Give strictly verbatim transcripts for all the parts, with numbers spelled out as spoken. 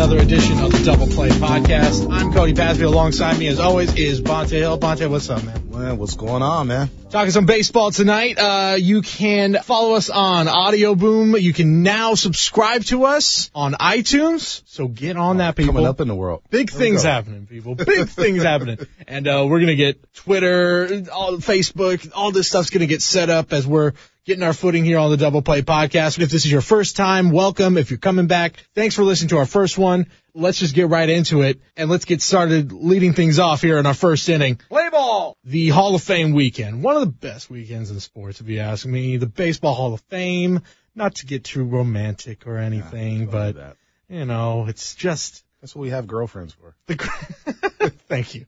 another edition of the Double Play Podcast. I'm Cody Pasby. Alongside me, as always, is Bonte Hill. Bonte, what's up, man? Man, what's going on, man? Talking some baseball tonight. Uh, you can follow us on Audio Boom. You can now subscribe to us on iTunes. So get on that, people. Coming up in the world. Big things happening, people. Big things happening. And uh, we're going to get Twitter, all Facebook, all this stuff's going to get set up as we're getting our footing here on the Double Play Podcast. If this is your first time, welcome. If you're coming back, thanks for listening to our first one. Let's just get right into it, and let's get started leading things off here in our first inning. Play ball! The Hall of Fame weekend. One of the best weekends in sports, if you ask me. The Baseball Hall of Fame. Not to get too romantic or anything, yeah, but, that. you know, it's just... That's what we have girlfriends for. The, thank you.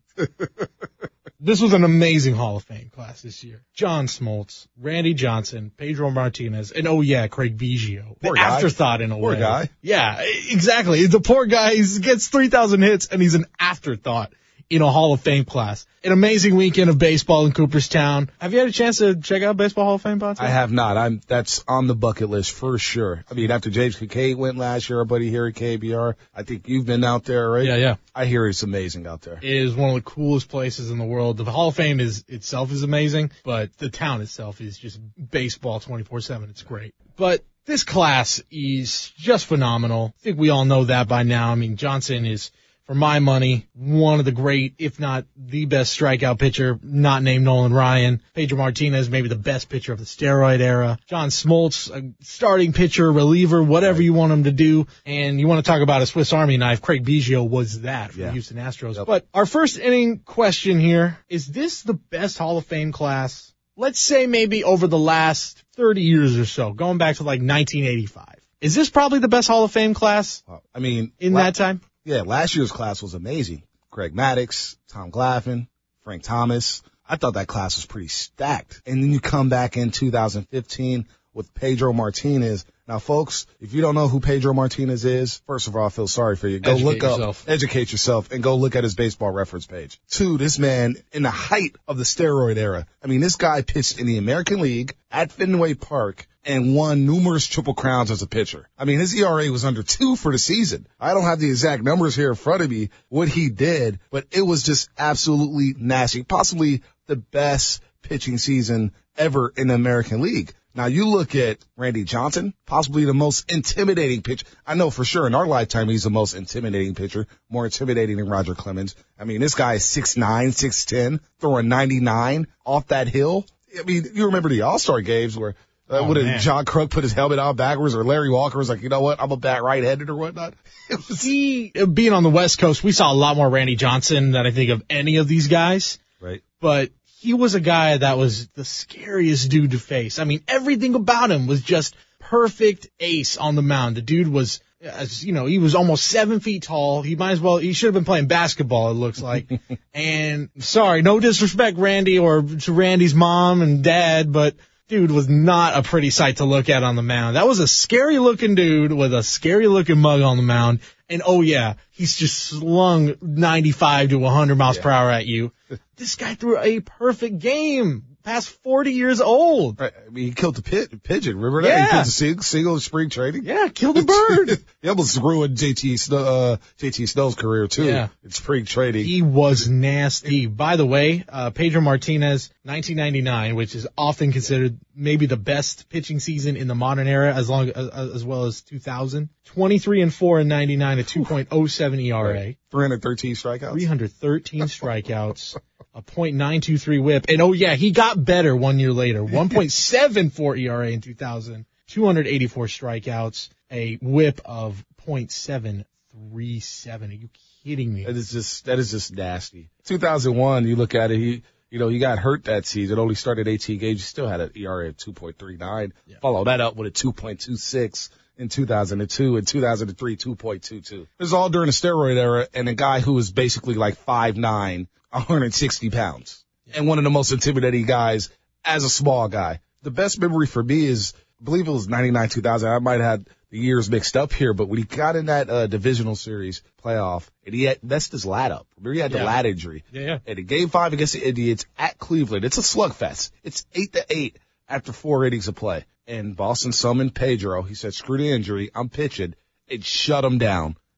This was an amazing Hall of Fame class this year. John Smoltz, Randy Johnson, Pedro Martinez, and oh yeah, Craig Biggio. The poor guy. Afterthought in a poor way. Poor guy. Yeah, exactly. The poor guy he gets three thousand hits, and he's an afterthought in a Hall of Fame class. An amazing weekend of baseball in Cooperstown. Have you had a chance to check out Baseball Hall of Fame, Bonte? I have not. I'm That's on the bucket list for sure. I mean, after James Kincaid went last year, our buddy here at K B R, I think you've been out there, right? Yeah, yeah. I hear it's amazing out there. It is one of the coolest places in the world. The Hall of Fame is itself is amazing, but the town itself is just baseball twenty-four seven. It's great. But this class is just phenomenal. I think we all know that by now. I mean, Johnson is, for my money, one of the great, if not the best strikeout pitcher, not named Nolan Ryan. Pedro Martinez, maybe the best pitcher of the steroid era. John Smoltz, a starting pitcher, reliever, whatever you want him to do. And you want to talk about a Swiss Army knife, Craig Biggio was that for yeah. the Houston Astros. Yep. But our first inning question here, is this the best Hall of Fame class? Let's say maybe over the last thirty years or so, going back to like nineteen eighty-five. Is this probably the best Hall of Fame class? Well, I mean, in la- that time? Yeah, last year's class was amazing. Greg Maddux, Tom Glavine, Frank Thomas. I thought that class was pretty stacked. And then you come back in two thousand fifteen with Pedro Martinez. Now, folks, if you don't know who Pedro Martinez is, first of all, I feel sorry for you. Go educate look yourself. up, educate yourself, and go look at his baseball reference page. Two, this man, in the height of the steroid era, I mean, this guy pitched in the American League at Fenway Park and won numerous triple crowns as a pitcher. I mean, his E R A was under two for the season. I don't have the exact numbers here in front of me, what he did, but it was just absolutely nasty. Possibly the best pitching season ever in the American League. Now, you look at Randy Johnson, possibly the most intimidating pitcher. I know for sure in our lifetime he's the most intimidating pitcher, more intimidating than Roger Clemens. I mean, this guy is six nine, six ten, throwing ninety-nine off that hill. I mean, you remember the All-Star games where uh, oh, would have John Kruk put his helmet on backwards, or Larry Walker was like, you know what, I'm a bat right-handed or whatnot. It was, he, being on the West Coast, we saw a lot more Randy Johnson than I think of any of these guys. Right. But he was a guy that was the scariest dude to face. I mean, everything about him was just perfect ace on the mound. The dude was, as you know, he was almost seven feet tall. He might as well, he should have been playing basketball, it looks like. And sorry, no disrespect, Randy, or to Randy's mom and dad, but dude was not a pretty sight to look at on the mound. That was a scary looking dude with a scary looking mug on the mound. And oh yeah, he's just slung ninety-five to one hundred miles yeah. per hour at you. This guy threw a perfect game, past forty years old. Right. I mean, he killed the pit, pigeon. Remember that? Yeah. He killed the single, single spring training. Yeah, killed a bird. He almost ruined J T Snow, uh, J T Snow's career too. Yeah. In spring training. He was nasty. By the way, uh, Pedro Martinez, nineteen ninety-nine, which is often considered maybe the best pitching season in the modern era, as long as, as well as two thousand. twenty-three and four in ninety-nine, a two point oh seven E R A. Right. three hundred thirteen strikeouts. three hundred thirteen strikeouts. A point nine two three whip. And oh yeah, he got better one year later. one point seven four E R A in two thousand. two hundred eighty-four strikeouts. A whip of point seven three seven. Are you kidding me? That is just, that is just nasty. two thousand one, you look at it, he, you know, he got hurt that season, only started eighteen games, still had an E R A of two point three nine. Yeah. Follow that up with a two point two six. In two thousand two, in two thousand three, two point two two. It was all during the steroid era, and a guy who was basically like five nine, one hundred sixty pounds, and one of the most intimidating guys as a small guy. The best memory for me is, I believe it was ninety-nine two thousand. I might have had the years mixed up here, but when he got in that uh, divisional series playoff, and he had messed his lat up. Remember, he had the yeah. lat injury. Yeah, yeah. And in game five against the Indians at Cleveland, it's a slugfest. It's eight to eight after four innings of play. And Boston summoned Pedro. He said, screw the injury. I'm pitching. It shut him down.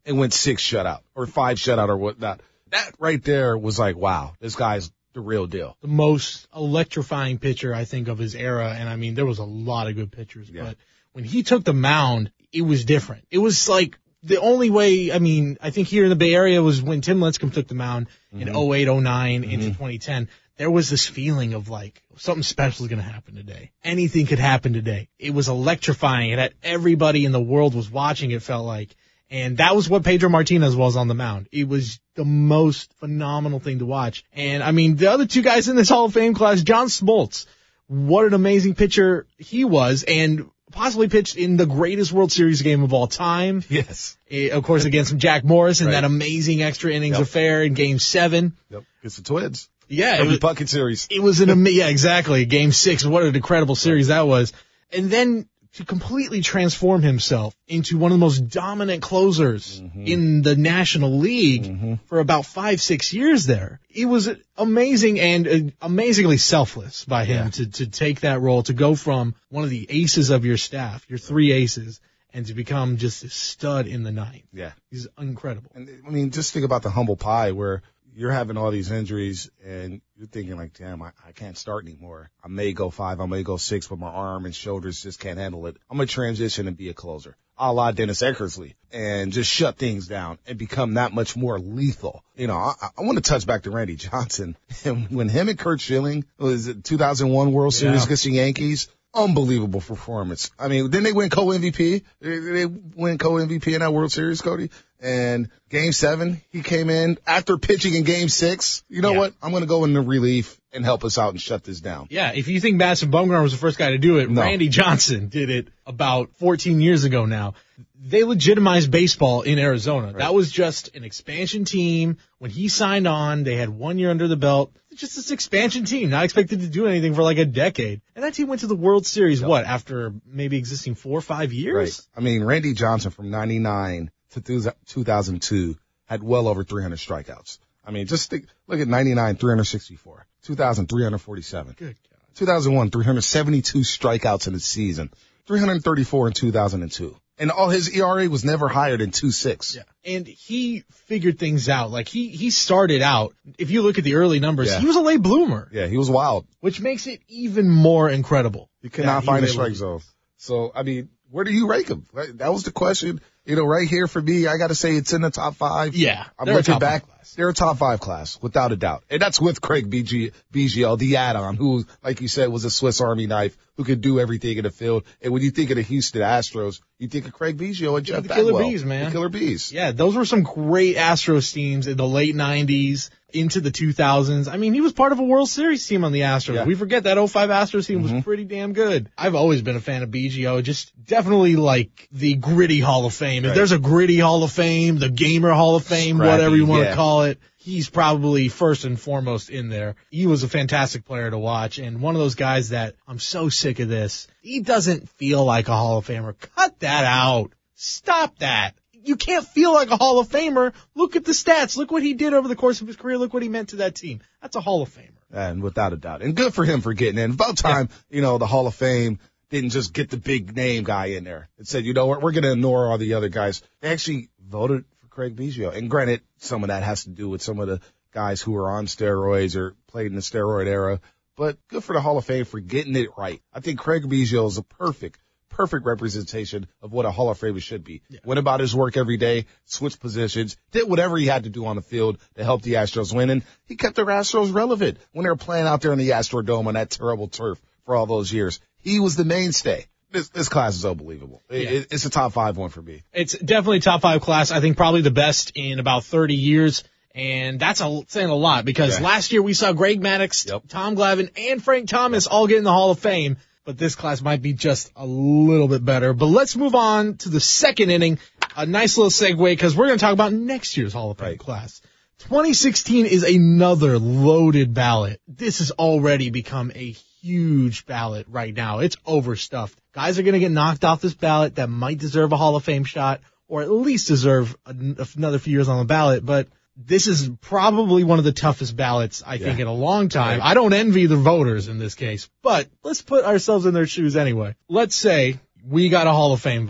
and went six shutout or five shutout or whatnot. That right there was like, wow, this guy's the real deal. The most electrifying pitcher, I think, of his era. And I mean, there was a lot of good pitchers, yeah. but when he took the mound, it was different. It was like the only way, I mean, I think here in the Bay Area was when Tim Lincecum took the mound mm-hmm. in oh eight, oh nine mm-hmm. into twenty ten. There was this feeling of like something special is going to happen today. Anything could happen today. It was electrifying. It had everybody in the world was watching, it felt like. And that was what Pedro Martinez was on the mound. It was the most phenomenal thing to watch. And I mean, the other two guys in this Hall of Fame class, John Smoltz, what an amazing pitcher he was, and possibly pitched in the greatest World Series game of all time. Yes. It, of course, against Jack Morris in right. that amazing extra innings yep. affair in Game Seven. Yep. It's the Twins. Yeah. Every bucket series. It was an amazing, yeah, exactly. Game Six. What an incredible series that was. And then to completely transform himself into one of the most dominant closers mm-hmm. in the National League mm-hmm. for about five, six years there. It was amazing and uh, amazingly selfless by him yeah. to, to take that role, to go from one of the aces of your staff, your three aces, and to become just a stud in the ninth. Yeah. He's incredible. And I mean, just think about the humble pie where you're having all these injuries and you're thinking like, damn, I, I can't start anymore. I may go five, I may go six, but my arm and shoulders just can't handle it. I'm going to transition and be a closer, a la Dennis Eckersley, and just shut things down and become that much more lethal. You know, I, I want to touch back to Randy Johnson. And when him and Curt Schilling, was it two thousand one World Series yeah. against the Yankees? Unbelievable performance. I mean, didn't they win co-M V P? They, they win co-M V P in that World Series, Cody? And game seven, he came in after pitching in game six. You know yeah. what? I'm going to go into relief and help us out and shut this down. Yeah, if you think Madison Bumgarner was the first guy to do it, no. Randy Johnson did it about fourteen years ago now. They legitimized baseball in Arizona. Right. That was just an expansion team. When he signed on, they had one year under the belt. Just this expansion team, not expected to do anything for like a decade. And that team went to the World Series, yep. what, after maybe existing four or five years? Right. I mean, Randy Johnson from ninety-nine to two thousand two had well over three hundred strikeouts. I mean, just think, look at ninety-nine, three hundred sixty-four. two thousand, three hundred forty-seven. Good God. two thousand one, three hundred seventy-two strikeouts in a season. three hundred thirty-four in two thousand two. And all his E R A was never higher than two point six. Yeah. And he figured things out. Like, he, he started out, if you look at the early numbers, yeah. he was a late bloomer. Yeah, he was wild. Which makes it even more incredible. You cannot find a strike zone. So, I mean, where do you rank him? That was the question. You know, right here for me, I got to say it's in the top five. Yeah. I'm looking back. They're a top five class, without a doubt. And that's with Craig Biggio, the add-on, who, like you said, was a Swiss Army knife, who could do everything in the field. And when you think of the Houston Astros, you think of Craig Biggio and Jeff the Bagwell. Killer Bees, man. The Killer Bees. Yeah, those were some great Astros teams in the late nineties into the two thousands. I mean, he was part of a World Series team on the Astros. Yeah. We forget that oh five Astros team mm-hmm. was pretty damn good. I've always been a fan of Biggio, just definitely like the gritty Hall of Fame. If right. there's a gritty Hall of Fame, the gamer Hall of Fame, Scrappy, whatever you want yeah. to call it, he's probably first and foremost in there. He was a fantastic player to watch, and one of those guys that I'm so sick of this. He doesn't feel like a Hall of Famer. Cut that out. Stop that. You can't feel like a Hall of Famer. Look at the stats. Look what he did over the course of his career. Look what he meant to that team. That's a Hall of Famer. And without a doubt. And good for him for getting in. About time, yeah. you know, the Hall of Fame didn't just get the big name guy in there. It said, you know what, we're going to ignore all the other guys. They actually voted for Craig Biggio. And granted, some of that has to do with some of the guys who are on steroids or played in the steroid era. But good for the Hall of Fame for getting it right. I think Craig Biggio is a perfect Perfect representation of what a Hall of Famer should be. Yeah. Went about his work every day, switched positions, did whatever he had to do on the field to help the Astros win, and he kept the Astros relevant when they were playing out there in the Astrodome on that terrible turf for all those years. He was the mainstay. This, this class is unbelievable. It, yeah. it, it's a top five one for me. It's definitely top five class. I think probably the best in about thirty years. And that's a, saying a lot because yeah. last year we saw Greg Maddux, yep. Tom Glavine, and Frank Thomas yep. all get in the Hall of Fame. But this class might be just a little bit better. But let's move on to the second inning. A nice little segue because we're going to talk about next year's Hall of Fame right. class. twenty sixteen is another loaded ballot. This has already become a huge ballot right now. It's overstuffed. Guys are going to get knocked off this ballot that might deserve a Hall of Fame shot or at least deserve another few years on the ballot. But this is probably one of the toughest ballots, I yeah. think, in a long time. Right. I don't envy the voters in this case, but let's put ourselves in their shoes anyway. Let's say we got a Hall of Fame vote here.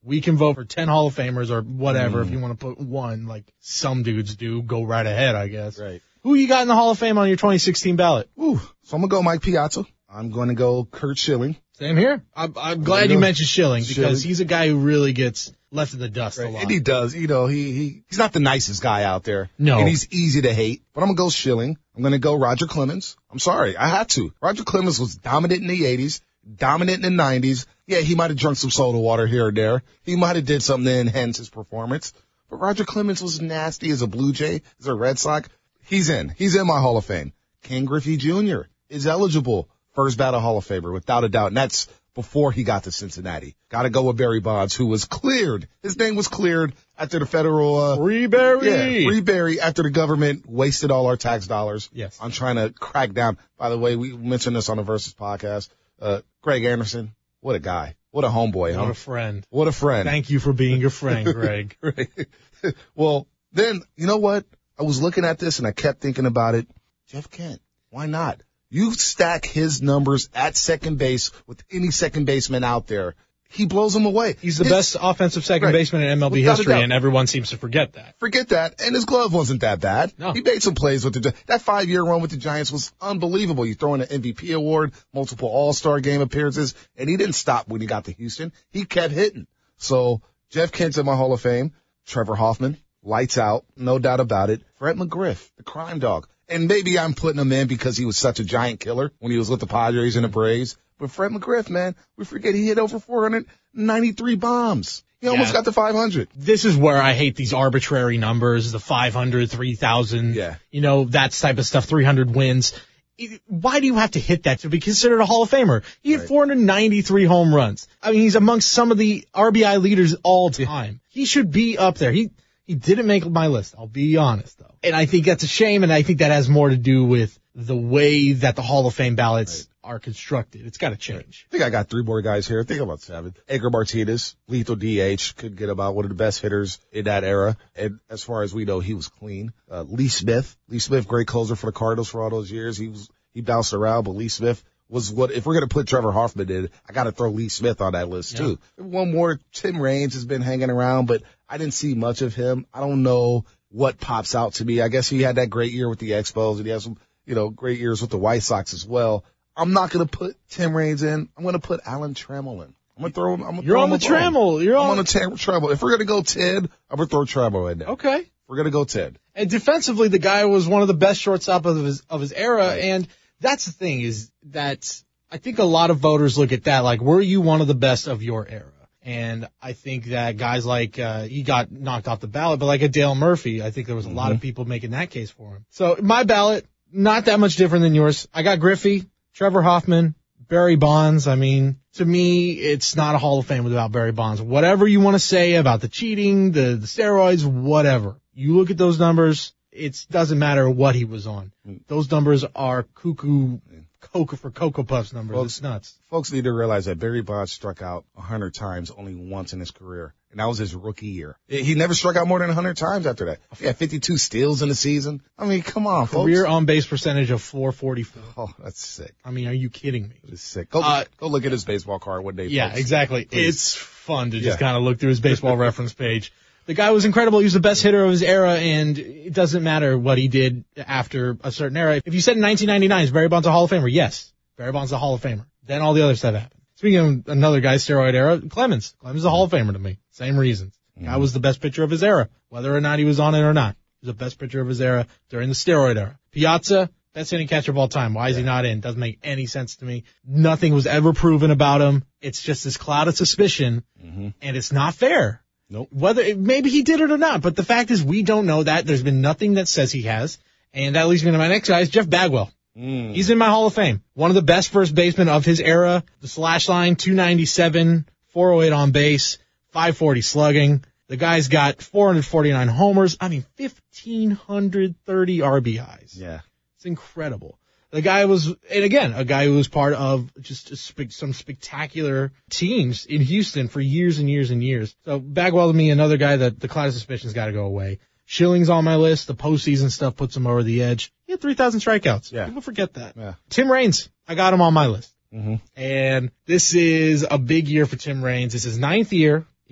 We can vote for ten Hall of Famers or whatever. Mm. If you want to put one, like some dudes do, go right ahead, I guess. Right. Who you got in the Hall of Fame on your twenty sixteen ballot? Ooh, so I'm going to go Mike Piazza. I'm going to go Curt Schilling. Same here. I'm, I'm glad you mentioned Schilling because Schilling. he's a guy who really gets left in the dust Right. a lot. And he does. You know, he, he he's not the nicest guy out there. No. And he's easy to hate. But I'm going to go Schilling. I'm going to go Roger Clemens. I'm sorry. I had to. Roger Clemens was dominant in the eighties, dominant in the nineties. Yeah, he might have drunk some soda water here or there. He might have did something to enhance his performance. But Roger Clemens was nasty as a Blue Jay, as a Red Sox. He's in. He's in my Hall of Fame. Ken Griffey Junior is eligible. First ballot Hall of Famer, without a doubt. And that's before he got to Cincinnati. Got to go with Barry Bonds, who was cleared. His name was cleared after the federal, uh, Free Barry. yeah, Free Barry after the government wasted all our tax dollars. Yes. On trying to crack down. By the way, we mentioned this on the Versus podcast. Uh, Greg Anderson, what a guy. What a homeboy, huh? What a friend. What a friend. Thank you for being a friend, Greg. Right. Well, then, you know what? I was looking at this and I kept thinking about it. Jeff Kent, why not? You stack his numbers at second base with any second baseman out there. He blows them away. He's the His- best offensive second Right. baseman in M L B Without a history, doubt. and everyone seems to forget that. Forget that. And his glove wasn't that bad. No. He made some plays with the Gi- that five year run with the Giants was unbelievable. You throw in an M V P award, multiple All-Star game appearances, and he didn't stop when he got to Houston. He kept hitting. So Jeff Kent's in my Hall of Fame. Trevor Hoffman, lights out, no doubt about it. Fred McGriff, the crime dog. And maybe I'm putting him in because he was such a giant killer when he was with the Padres and the Braves. But Fred McGriff, man, we forget he hit over four hundred ninety-three bombs. He almost Yeah. got to five hundred. This is where I hate these arbitrary numbers, the five hundred, three thousand, Yeah. you know, that type of stuff, three hundred wins. It- Why do you have to hit that to be considered a Hall of Famer? He had Right. four hundred ninety-three home runs. I mean, he's amongst some of the R B I leaders all time. He should be up there. He he didn't make my list. I'll be honest, though. And I think that's a shame, and I think that has more to do with the way that the Hall of Fame ballots are constructed. It's got to change. I think I got three more guys here. I think about seven. Edgar Martinez, lethal D H, could get about one of the best hitters in that era. And as far as we know, he was clean. Uh, Lee Smith, Lee Smith, great closer for the Cardinals for all those years. He was, he bounced around, but Lee Smith was what, if we're going to put Trevor Hoffman in, I got to throw Lee Smith on that list too. One more, Tim Raines has been hanging around, but I didn't see much of him. I don't know what pops out to me. I guess he had that great year with the Expos and he has some, you know, great years with the White Sox as well. I'm not going to put Tim Raines in. I'm going to put Alan Trammell in. I'm going to throw him. I'm gonna You're throw on him the a bone. Trammell. You're I'm on on the Tam- Trammell. If we're going to go Ted, I'm going to throw Trammell in there. Okay. If we're going to go Ted. And defensively, the guy was one of the best shortstop of his of his era. Right. And that's the thing is that I think a lot of voters look at that like, were you one of the best of your era? And I think that guys like uh, he got knocked off the ballot, but like a Dale Murphy, I think there was a lot of people making that case for him. So my ballot, not that much different than yours. I got Griffey, Trevor Hoffman, Barry Bonds. I mean, to me, it's not a Hall of Fame without Barry Bonds. Whatever you want to say about the cheating, the, the steroids, whatever. You look at those numbers, it doesn't matter what he was on. Those numbers are cuckoo, cocoa for Cocoa Puffs numbers. Well, it's nuts. Folks need to realize that Barry Bonds struck out one hundred times only once in his career. And that was his rookie year. He never struck out more than one hundred times after that. He had fifty-two steals in the season. I mean, come on, folks. Career on base percentage of four forty-four. Oh, that's sick. I mean, are you kidding me? That's sick. Go, Uh, go look at his baseball card one day, Yeah, folks. exactly. Please. It's fun to just Yeah. kind of look through his baseball reference page. The guy was incredible. He was the best hitter of his era, and it doesn't matter what he did after a certain era. If you said in nineteen ninety-nine, is Barry Bonds a Hall of Famer? Yes. Barry Bonds is a Hall of Famer. Then all the other stuff happened. Speaking of another guy, steroid era, Clemens. Clemens is a Hall of Famer to me. Same reasons. Mm-hmm. Guy was the best pitcher of his era, whether or not he was on it or not. He was the best pitcher of his era during the steroid era. Piazza, best hitting catcher of all time. Why is he not in? Doesn't make any sense to me. Nothing was ever proven about him. It's just this cloud of suspicion, Mm-hmm. and it's not fair. Nope. Whether maybe he did it or not, but the fact is we don't know that. There's been nothing that says he has, and that leads me to my next guy, is Jeff Bagwell. Mm. He's in my Hall of Fame. One of the best first basemen of his era. The slash line, two ninety-seven, four oh eight on base, five forty slugging. The guy's got four hundred forty-nine homers. I mean, one thousand five hundred thirty R B Is. Yeah. It's incredible. The guy was, and again, a guy who was part of just a spe- some spectacular teams in Houston for years and years and years. So Bagwell to me, another guy that the cloud of suspicion's got to go away. Schilling's on my list. The postseason stuff puts him over the edge. He had three thousand strikeouts. Yeah. People forget that. Yeah. Tim Raines, I got him on my list. Mm-hmm. And this is a big year for Tim Raines. It's his ninth year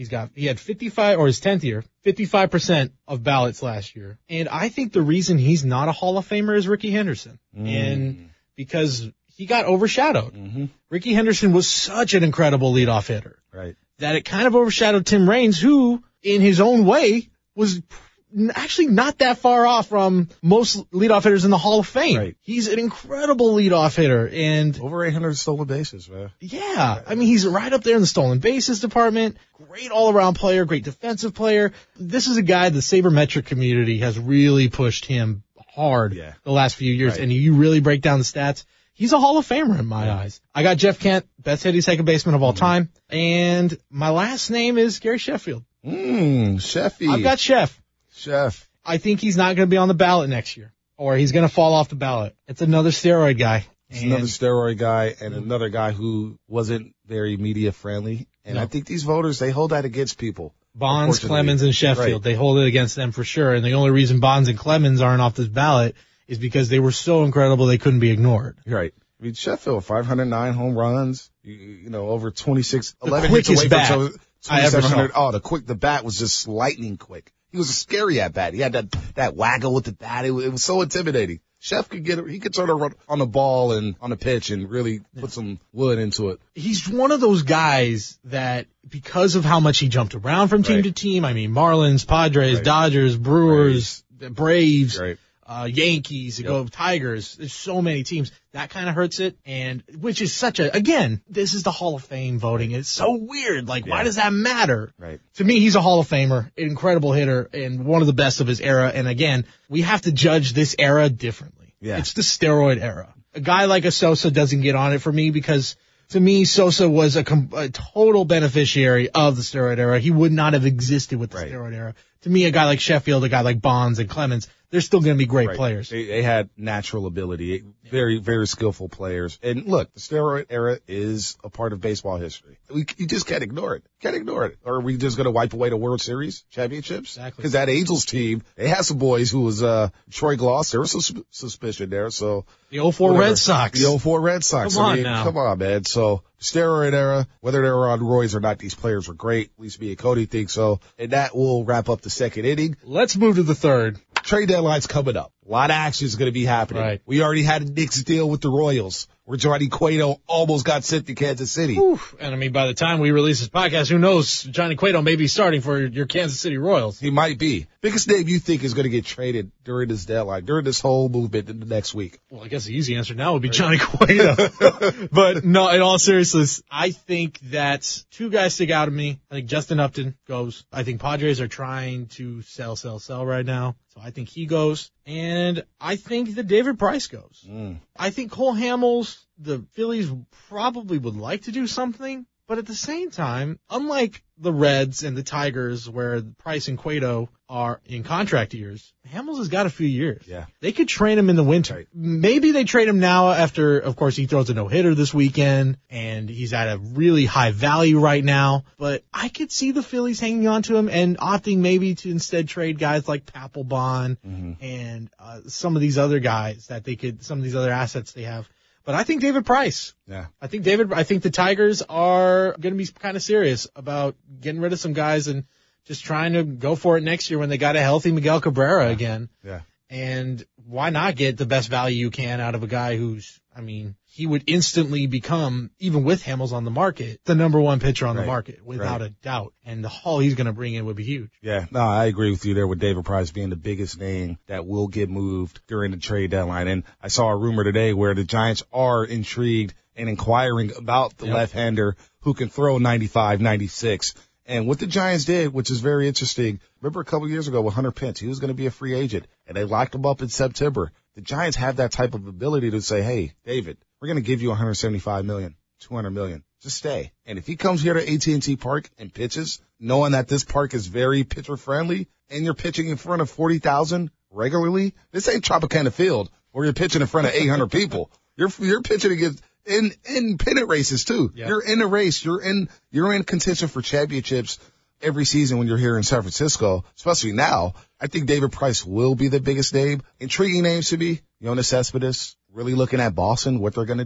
He's got, he had fifty-five, or his tenth year, fifty-five percent of ballots last year. And I think the reason he's not a Hall of Famer is Ricky Henderson. Mm. And because he got overshadowed. Mm-hmm. Ricky Henderson was such an incredible leadoff hitter. Right. That it kind of overshadowed Tim Raines, who, in his own way, was actually not that far off from most leadoff hitters in the Hall of Fame. Right. He's an incredible leadoff hitter, and over eight hundred stolen bases, man. Yeah, I mean, he's right up there in the stolen bases department. Great all-around player, great defensive player. This is a guy the sabermetric community has really pushed him hard yeah. the last few years, right. and you really break down the stats. He's a Hall of Famer in my yeah. eyes. I got Jeff Kent, best hitting second baseman of all mm-hmm. time, and my last name is Gary Sheffield. Mmm, Sheffy. I've got Chef. Chef. I think he's not going to be on the ballot next year, or he's going to fall off the ballot. It's another steroid guy. It's another steroid guy and another guy who wasn't very media friendly. And no. I think these voters, they hold that against people. Bonds, Clemens, and Sheffield, right. they hold it against them for sure. And the only reason Bonds and Clemens aren't off this ballot is because they were so incredible they couldn't be ignored. Right. I mean, Sheffield, five hundred nine home runs, you, you know, over twenty-six, the eleven quickest hits away bat from I ever saw. Oh, the quick, the bat was just lightning quick. He was a scary at bat. He had that, that waggle with the bat. It, it was so intimidating. Chef could get, he could turn around on the ball and on the pitch and really put some wood into it. He's one of those guys that, because of how much he jumped around from team right. to team, I mean, Marlins, Padres, right. Dodgers, Brewers, right. Braves, right. uh, Yankees, yep. go Tigers. There's so many teams. That kind of hurts it, and which is such a, again, this is the Hall of Fame voting. It's so weird. Like, yeah. why does that matter? Right. To me, he's a Hall of Famer, an incredible hitter, and one of the best of his era. And again, we have to judge this era differently. Yeah. It's the steroid era. A guy like a Sosa doesn't get on it for me because, to me, Sosa was a, com- a total beneficiary of the steroid era. He would not have existed with the right. steroid era. To me, a guy like Sheffield, a guy like Bonds and Clemens, they're still going to be great right. players. They, they had natural ability, very, very skillful players. And look, the steroid era is a part of baseball history. We, you just can't ignore it. Can't ignore it. Or are we just going to wipe away the World Series championships? Exactly. Because that Angels team, they had some boys who was, uh, Troy Gloss. There was some sus- suspicion there. So the oh four whatever. Red Sox. The oh four Red Sox. Come I on mean, now. Come on, man. So steroid era, whether they were on roids or not, these players were great. At least me and Cody think so. And that will wrap up the second inning. Let's move to the third. Trade deadline's coming up. A lot of action is going to be happening. Right. We already had a Knicks deal with the Royals, where Johnny Cueto almost got sent to Kansas City. Oof. And I mean, by the time we release this podcast, who knows? Johnny Cueto may be starting for your Kansas City Royals. He might be. Biggest name you think is going to get traded during this deadline, during this whole movement in the next week? Well, I guess the easy answer now would be Johnny Cueto. But no, in all seriousness, I think that two guys stick out to me. I think Justin Upton goes. I think Padres are trying to sell, sell, sell right now. So I think he goes. And I think that David Price goes. Mm. I think Cole Hamels, the Phillies probably would like to do something. But at the same time, unlike the Reds and the Tigers, where Price and Cueto are in contract years, Hamels has got a few years. Yeah. They could trade him in the winter. Right. Maybe they trade him now after, of course, he throws a no-hitter this weekend, and he's at a really high value right now. But I could see the Phillies hanging on to him and opting maybe to instead trade guys like Papelbon mm-hmm. and uh, some of these other guys that they could, some of these other assets they have. But I think David Price. Yeah. I think David, I think the Tigers are going to be kind of serious about getting rid of some guys and just trying to go for it next year when they got a healthy Miguel Cabrera yeah. again. Yeah. And why not get the best value you can out of a guy who's, I mean, he would instantly become, even with Hamels on the market, the number one pitcher on right. the market, without right. a doubt. And the haul he's going to bring in would be huge. Yeah, no, I agree with you there with David Price being the biggest name that will get moved during the trade deadline. And I saw a rumor today where the Giants are intrigued and inquiring about the yep. left-hander who can throw ninety-five, ninety-six. And what the Giants did, which is very interesting, remember a couple years ago with Hunter Pence, he was going to be a free agent, and they locked him up in September. The Giants have that type of ability to say, hey, David, we're going to give you one hundred seventy-five million dollars, two hundred million dollars. Just stay. And if he comes here to A T and T Park and pitches, knowing that this park is very pitcher-friendly, and you're pitching in front of forty thousand regularly, this ain't Tropicana Field where you're pitching in front of eight hundred people. You're you're pitching against in in pennant races too. Yep. You're in a race. You're in you're in contention for championships every season when you're here in San Francisco, especially now. I think David Price will be the biggest name. Intriguing names to me. Yoenis Cespedes. Really looking at Boston, what they're going to do.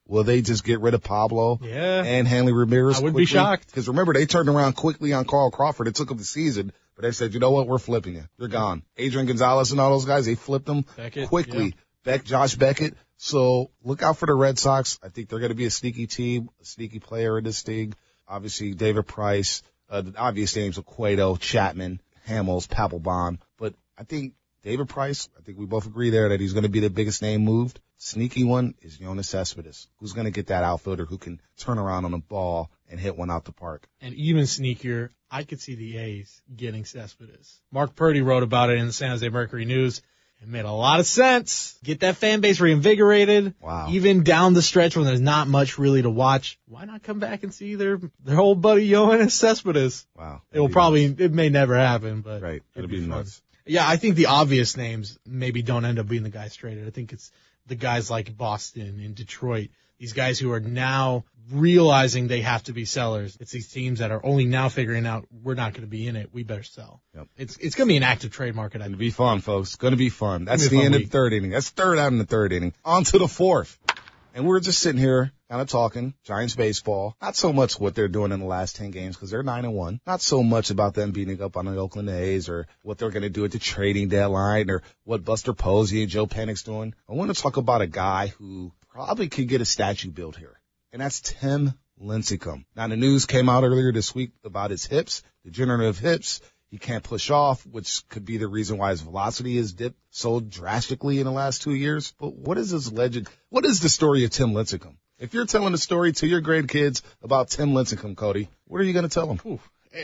Will they just get rid of Pablo Yeah. and Hanley Ramirez? I would quickly? be shocked. Because remember, they turned around quickly on Carl Crawford. It took them the season, but they said, you know what? We're flipping you. You're gone. Adrian Gonzalez and all those guys, they flipped them Beckett, quickly. yeah. Beck, Josh Beckett. So look out for the Red Sox. I think they're going to be a sneaky team, a sneaky player in this thing. Obviously, David Price, uh, the obvious names of Cueto, Chapman, Hamels, Papelbon. But I think David Price, I think we both agree there that he's going to be the biggest name moved. Sneaky one is Yoenis Cespedes, who's going to get that outfielder who can turn around on the ball and hit one out the park. And even sneakier, I could see the A's getting Cespedes. Mark Purdy wrote about it in the San Jose Mercury News. It made a lot of sense. Get that fan base reinvigorated. Wow. Even down the stretch when there's not much really to watch, why not come back and see their their old buddy Yoenis Cespedes? Wow. It will probably, nuts. It may never happen, but right. It'll be, be nuts. Yeah, I think the obvious names maybe don't end up being the guys traded. I think it's the guys like Boston and Detroit, these guys who are now realizing they have to be sellers. It's these teams that are only now figuring out we're not going to be in it. We better sell. Yep. It's it's going to be an active trade market. It's going to be fun, folks. It's going to be fun. That's be the fun end week. of the third inning. That's third out in the third inning. On to the fourth. And we're just sitting here kind of talking Giants baseball. Not so much what they're doing in the last ten games because they're nine and one. Not so much about them beating up on the Oakland A's or what they're going to do at the trading deadline or what Buster Posey and Joe Panik's doing. I want to talk about a guy who probably could get a statue built here, and that's Tim Lincecum. Now, the news came out earlier this week about his hips, degenerative hips. He can't push off, which could be the reason why his velocity has dipped so drastically in the last two years. But what is this legend? What is the story of Tim Lincecum? If you're telling a story to your grandkids about Tim Lincecum, Cody, what are you going to tell them? Ooh,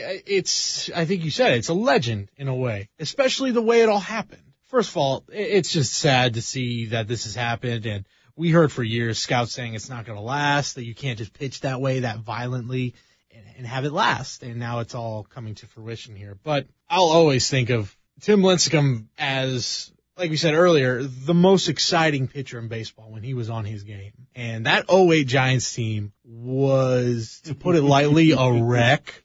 it's, I think you said it, it's a legend in a way, especially the way it all happened. First of all, it's just sad to see that this has happened, and we heard for years scouts saying it's not going to last, that you can't just pitch that way, that violently, and, and have it last. And now it's all coming to fruition here. But I'll always think of Tim Lincecum as, like we said earlier, the most exciting pitcher in baseball when he was on his game. And that oh eight Giants team was, to put it lightly, a wreck.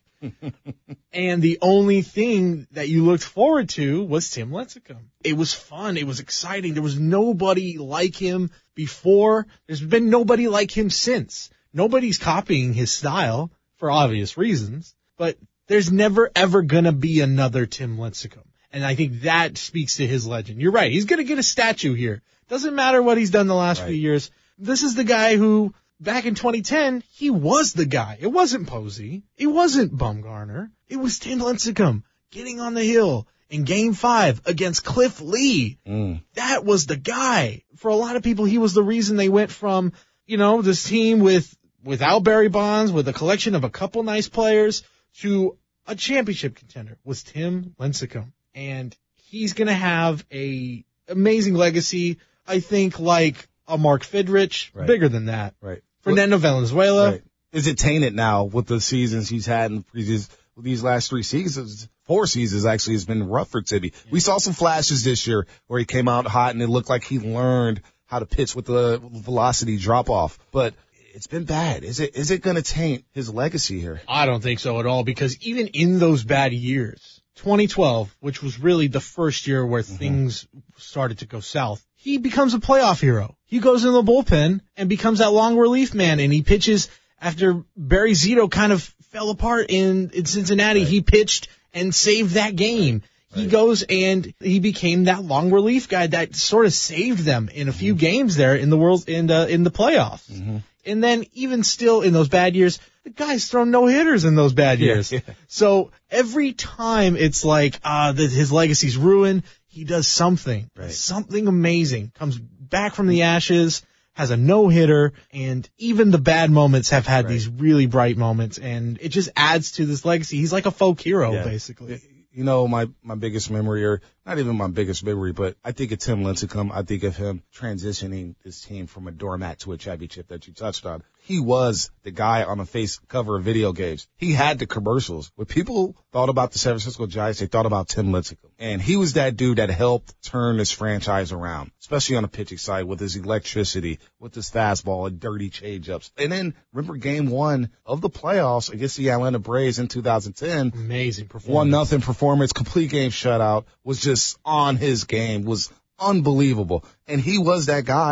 And the only thing that you looked forward to was Tim Lincecum. It was fun. It was exciting. There was nobody like him before. There's been nobody like him since. Nobody's copying his style for obvious reasons, but there's never, ever going to be another Tim Lincecum. And I think that speaks to his legend. You're right. He's going to get a statue here. Doesn't matter what he's done the last Right. few years. This is the guy who, back in twenty ten, he was the guy. It wasn't Posey. It wasn't Bumgarner. It was Tim Lincecum getting on the hill in game five against Cliff Lee. Mm. That was the guy. For a lot of people, he was the reason they went from, you know, this team with, without Barry Bonds, with a collection of a couple nice players, to a championship contender, was Tim Lincecum. And he's going to have a amazing legacy, I think, like a Mark Fidrich, Right. bigger than that. Right. Fernando Valenzuela. Right. Is it tainted now with the seasons he's had in the previous, these last three seasons? Four seasons actually has been rough for Tibby. Yeah. We saw some flashes this year where he came out hot and it looked like he learned how to pitch with the velocity drop off. But it's been bad. Is it, is it going to taint his legacy here? I don't think so at all, because even in those bad years, twenty twelve, which was really the first year where mm-hmm. things started to go south, he becomes a playoff hero. He goes in the bullpen and becomes that long relief man, and he pitches after Barry Zito kind of fell apart in, in Cincinnati. Right. He pitched and saved that game. Right. He goes and he became that long relief guy that sort of saved them in a few mm-hmm. games there in the world in the in the playoffs. Mm-hmm. And then even still in those bad years, the guy's thrown no hitters in those bad years. Yeah, yeah. So every time it's like uh that his legacy's ruined, he does something, right. something amazing, comes back from the ashes, has a no-hitter, and even the bad moments have had right. these really bright moments, and it just adds to this legacy. He's like a folk hero, yeah. basically. You know, my, my biggest memory, or not even my biggest memory, but I think of Tim Lincecum. I think of him transitioning this team from a doormat to a championship that you touched on. He was the guy on the face cover of video games. He had the commercials. When people thought about the San Francisco Giants, they thought about Tim Lincecum. And he was that dude that helped turn this franchise around, especially on the pitching side with his electricity, with his fastball and dirty changeups. And then remember game one of the playoffs against the Atlanta Braves in two thousand ten. Amazing performance. One nothing performance, complete game shutout, was just on his game, was unbelievable. And he was that guy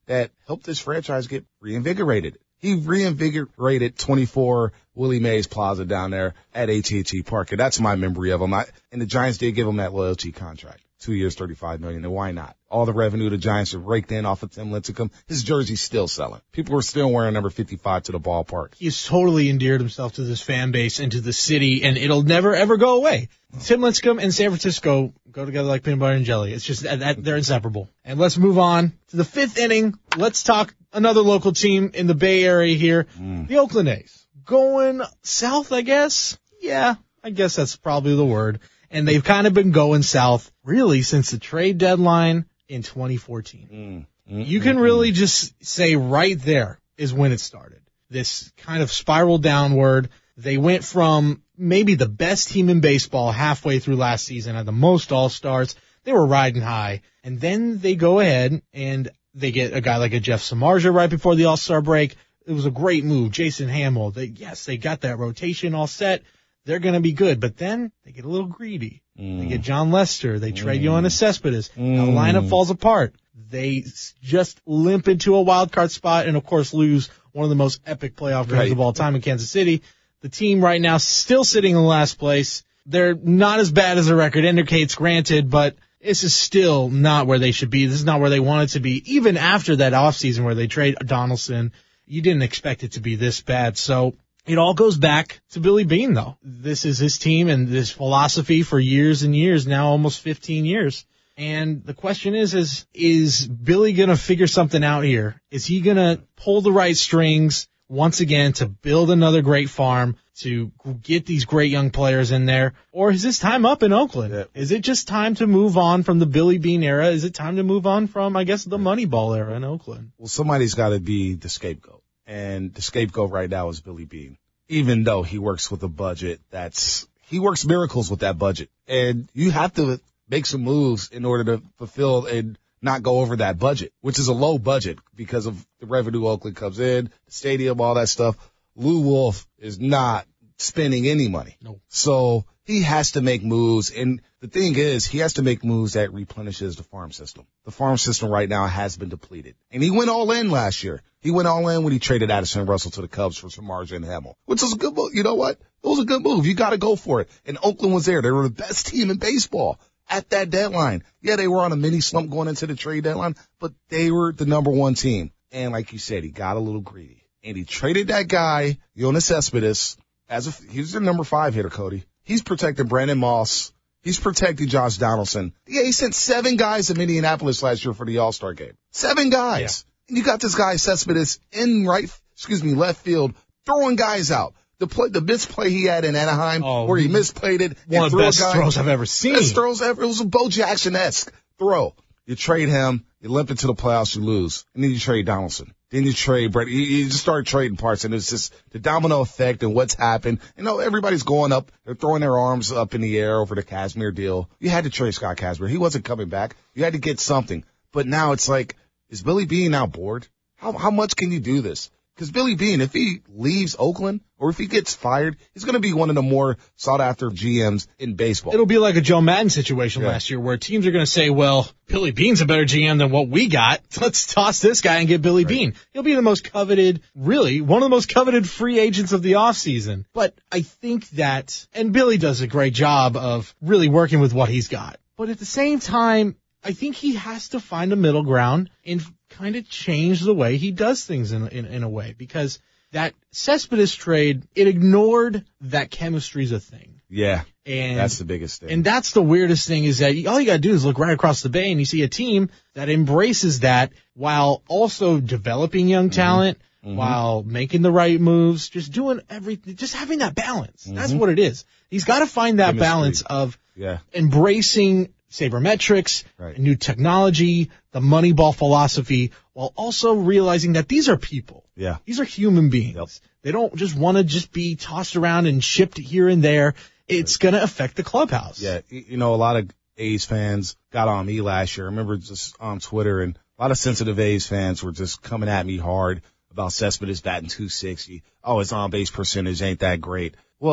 that helped this franchise get reinvigorated. He reinvigorated twenty-four Willie Mays Plaza down there at A T and T Park. And that's my memory of him. I, and the Giants did give him that loyalty contract. Two years, thirty-five million dollars. And why not? All the revenue the Giants have raked in off of Tim Lincecum. His jersey's still selling. People are still wearing number fifty-five to the ballpark. He's totally endeared himself to this fan base and to the city, and it'll never, ever go away. Tim Lincecum and San Francisco go together like peanut butter and jelly. It's just that they're inseparable. And let's move on to the fifth inning. Let's talk another local team in the Bay Area here, mm. the Oakland A's. Going south, I guess? Yeah, I guess that's probably the word. And they've kind of been going south, really, since the trade deadline in twenty fourteen. Mm. Mm-hmm. You can really just say right there is when it started. This kind of spiral downward. They went from maybe the best team in baseball halfway through last season, had the most all-stars. They were riding high. And then they go ahead and they get a guy like a Jeff Samardzija right before the all-star break. It was a great move. Jason Hamill. They, yes, they got that rotation all set. They're going to be good. But then they get a little greedy. Mm. They get John Lester. They trade mm. Yoenis Cespedes. Mm. Now the lineup falls apart. They just limp into a wild card spot and, of course, lose one of the most epic playoff games right. of all time in Kansas City. The team right now still sitting in last place. They're not as bad as the record indicates, granted, but this is still not where they should be. This is not where they wanted to be. Even after that offseason where they trade Donaldson, you didn't expect it to be this bad. So it all goes back to Billy Beane, though. This is his team and this philosophy for years and years, now almost fifteen years. And the question is, is, is Billy going to figure something out here? Is he going to pull the right strings once again to build another great farm, to get these great young players in there? Or is this time up in Oakland? Yeah. Is it just time to move on from the Billy Beane era? Is it time to move on from, I guess, the Moneyball era in Oakland? Well, somebody's got to be the scapegoat. And the scapegoat right now is Billy Beane. Even though he works with a budget that's, he works miracles with that budget. And you have to make some moves in order to fulfill and not go over that budget, which is a low budget because of the revenue Oakland comes in, the stadium, all that stuff. Lou Wolf is not spending any money. No. So he has to make moves. And the thing is, he has to make moves that replenishes the farm system. The farm system right now has been depleted. And he went all in last year. He went all in when he traded Addison Russell to the Cubs for Samardzija and Hamill, which was a good move. You know what? It was a good move. You got to go for it. And Oakland was there. They were the best team in baseball at that deadline. Yeah, they were on a mini slump going into the trade deadline, but they were the number one team. And like you said, he got a little greedy. And he traded that guy, Yoenis Cespedes, as a, he was their number five hitter, Cody. He's protecting Brandon Moss. He's protecting Josh Donaldson. Yeah, he sent seven guys to Indianapolis last year for the All-Star game. Seven guys. Yeah. And you got this guy, Cespedes, in right, excuse me, left field, throwing guys out. The play, the misplay he had in Anaheim, oh, where he misplayed it. One of the best throws I've ever seen. Best throws ever. It was a Bo Jackson-esque throw. You trade him, you limp into the playoffs, you lose. And then you trade Donaldson. Then you trade Brett. You, you just start trading parts, and it's just the domino effect and what's happened. You know, everybody's going up. They're throwing their arms up in the air over the Kazmir deal. You had to trade Scott Kazmir. He wasn't coming back. You had to get something. But now it's like, is Billy Beane now bored? How, how much can you do this? Because Billy Beane, if he leaves Oakland or if he gets fired, he's going to be one of the more sought-after G Ms in baseball. It'll be like a Joe Madden situation yeah. last year where teams are going to say, well, Billy Beane's a better G M than what we got. Let's toss this guy and get Billy right. Beane. He'll be the most coveted, really, one of the most coveted free agents of the offseason. But I think that, and Billy does a great job of really working with what he's got. But at the same time, I think he has to find a middle ground and kind of change the way he does things in, in, in a way, because that Cespedes trade, it ignored that chemistry's a thing. Yeah. And that's the biggest thing. And that's the weirdest thing is that all you got to do is look right across the bay and you see a team that embraces that while also developing young talent, mm-hmm. Mm-hmm. while making the right moves, just doing everything, just having that balance. Mm-hmm. That's what it is. He's got to find that chemistry. balance of yeah. embracing sabermetrics, right. new technology, the Moneyball philosophy, while also realizing that these are people. Yeah. These are human beings. Yep. They don't just want to just be tossed around and shipped here and there. It's right. going to affect the clubhouse. Yeah. You know, a lot of A's fans got on me last year. I remember just on Twitter, and a lot of sensitive A's fans were just coming at me hard about Cespedes batting two sixty. Oh, his on-base percentage ain't that great. Well,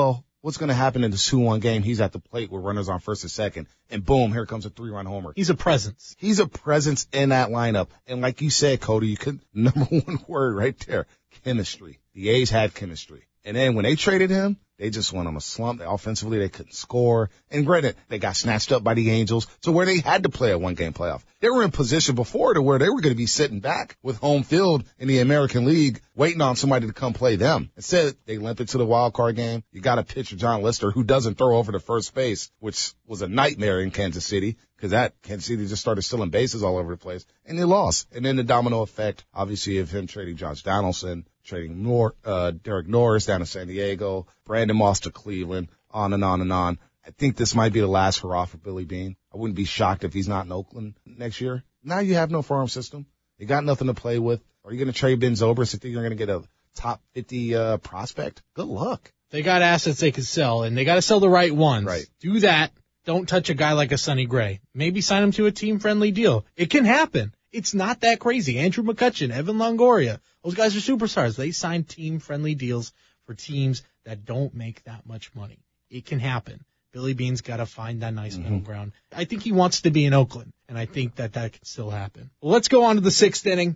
what's going to happen in this two one game? He's at the plate with runners on first and second, and boom, here comes a three-run homer. He's a presence. He's a presence in that lineup. And like you said, Cody, you could, number one word right there, chemistry. The A's had chemistry. And then when they traded him, they just went on a slump. They, offensively, they couldn't score. And granted, they got snatched up by the Angels to where they had to play a one-game playoff. They were in position before to where they were going to be sitting back with home field in the American League, waiting on somebody to come play them. Instead, they limped into the wild card game. You got a pitcher, John Lister, who doesn't throw over to first base, which was a nightmare in Kansas City because that Kansas City just started stealing bases all over the place, and they lost. And then the domino effect, obviously, of him trading Josh Donaldson, trading Nor- uh, Derek Norris down to San Diego, Brandon Moss to Cleveland, on and on and on. I think this might be the last hurrah for Billy Beane. I wouldn't be shocked if he's not in Oakland next year. Now you have no farm system. You got nothing to play with. Are you going to trade Ben Zobrist and think you're going to get a top fifty uh, prospect? Good luck. They got assets they could sell, and they got to sell the right ones. Right. Do that. Don't touch a guy like a Sonny Gray. Maybe sign him to a team-friendly deal. It can happen. It's not that crazy. Andrew McCutchen, Evan Longoria, those guys are superstars. They sign team-friendly deals for teams that don't make that much money. It can happen. Billy Beane's got to find that nice mm-hmm. middle ground. I think he wants to be in Oakland, and I think that that can still happen. Well, let's go on to the sixth inning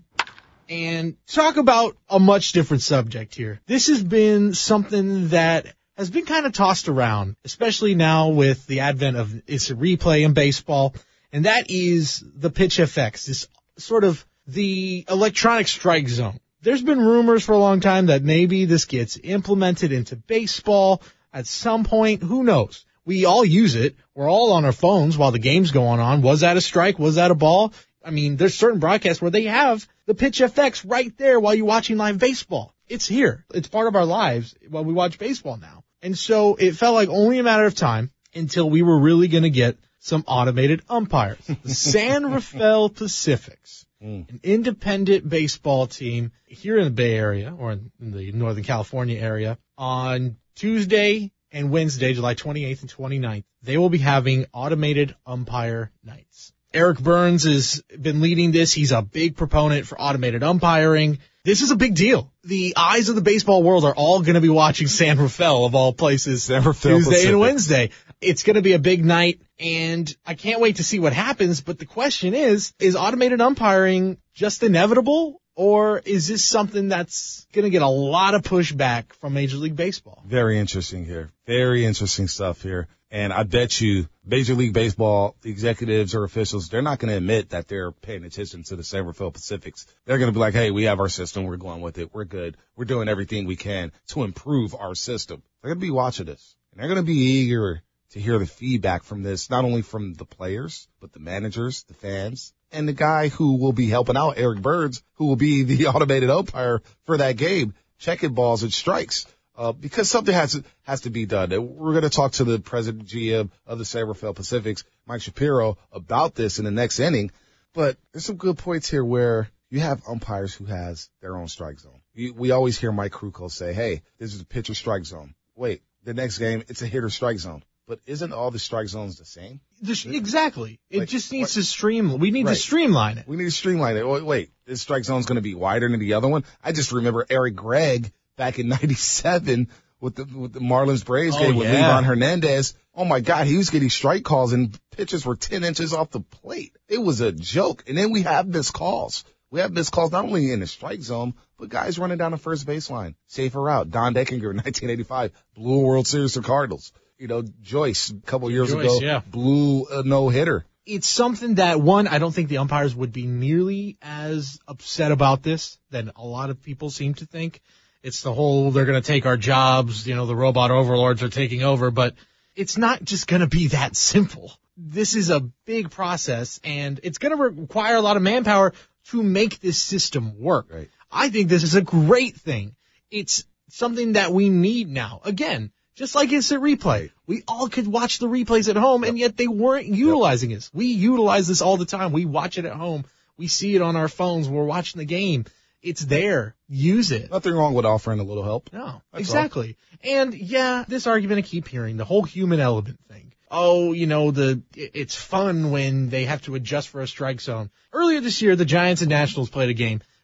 and talk about a much different subject here. This has been something that has been kind of tossed around, especially now with the advent of instant replay in baseball, and that is the pitch F X, this sort of the electronic strike zone. There's been rumors for a long time that maybe this gets implemented into baseball at some point. Who knows? We all use it. We're all on our phones while the game's going on. Was that a strike? Was that a ball? I mean, there's certain broadcasts where they have the pitch F X right there while you're watching live baseball. It's here. It's part of our lives while we watch baseball now. And so it felt like only a matter of time until we were really going to get some automated umpires. The San Rafael Pacifics, mm. an independent baseball team here in the Bay Area or in the Northern California area, on Tuesday and Wednesday, July twenty-eighth and twenty-ninth, they will be having automated umpire nights. Eric Burns has been leading this. He's a big proponent for automated umpiring. This is a big deal. The eyes of the baseball world are all going to be watching San Rafael, of all places, San Rafael Tuesday Pacific. and Wednesday. It's going to be a big night, and I can't wait to see what happens. But the question is, is automated umpiring just inevitable, or is this something that's going to get a lot of pushback from Major League Baseball? Very interesting here. Very interesting stuff here. And I bet you Major League Baseball executives or officials, they're not going to admit that they're paying attention to the San Rafael Pacifics. They're going to be like, hey, we have our system. We're going with it. We're good. We're doing everything we can to improve our system. They're going to be watching this. And they're going to be eager to hear the feedback from this, not only from the players, but the managers, the fans, and the guy who will be helping out, Eric Burns, who will be the automated umpire for that game, checking balls and strikes. Uh, because something has to, has to be done. We're going to talk to the president G M of the San Rafael Pacifics, Mike Shapiro, about this in the next inning. But there's some good points here where you have umpires who has their own strike zone. You, we always hear Mike Krukow say, hey, this is a pitcher strike zone. Wait, the next game, it's a hitter strike zone. But isn't all the strike zones the same? Exactly. It like, just needs what? to stream. We need right. to streamline it. We need to streamline it. Wait, wait, this strike zone is going to be wider than the other one? I just remember Eric Gregg back in ninety-seven with the, with the Marlins Braves oh, game with yeah. Leon Hernandez. Oh my God, he was getting strike calls and pitches were ten inches off the plate. It was a joke. And then we have missed calls. We have missed calls not only in the strike zone, but guys running down the first baseline. Safer route. Don Deckinger in nineteen eighty-five blew a World Series for Cardinals. You know, Joyce a couple years Joyce, ago yeah. blew a no-hitter. It's something that, one, I don't think the umpires would be nearly as upset about this than a lot of people seem to think. It's the whole, they're going to take our jobs, you know, the robot overlords are taking over, but it's not just going to be that simple. This is a big process, and it's going to require a lot of manpower to make this system work. Right. I think this is a great thing. It's something that we need now. Again, just like instant replay. We all could watch the replays at home, yep. and yet they weren't utilizing yep. this. We utilize this all the time. We watch it at home. We see it on our phones. We're watching the game. It's there. Use it. Nothing wrong with offering a little help. No, That's exactly. All. And, yeah, this argument I keep hearing, the whole human element thing. Oh, you know, the it's fun when they have to adjust for a strike zone. Earlier this year, the Giants and Nationals played a game.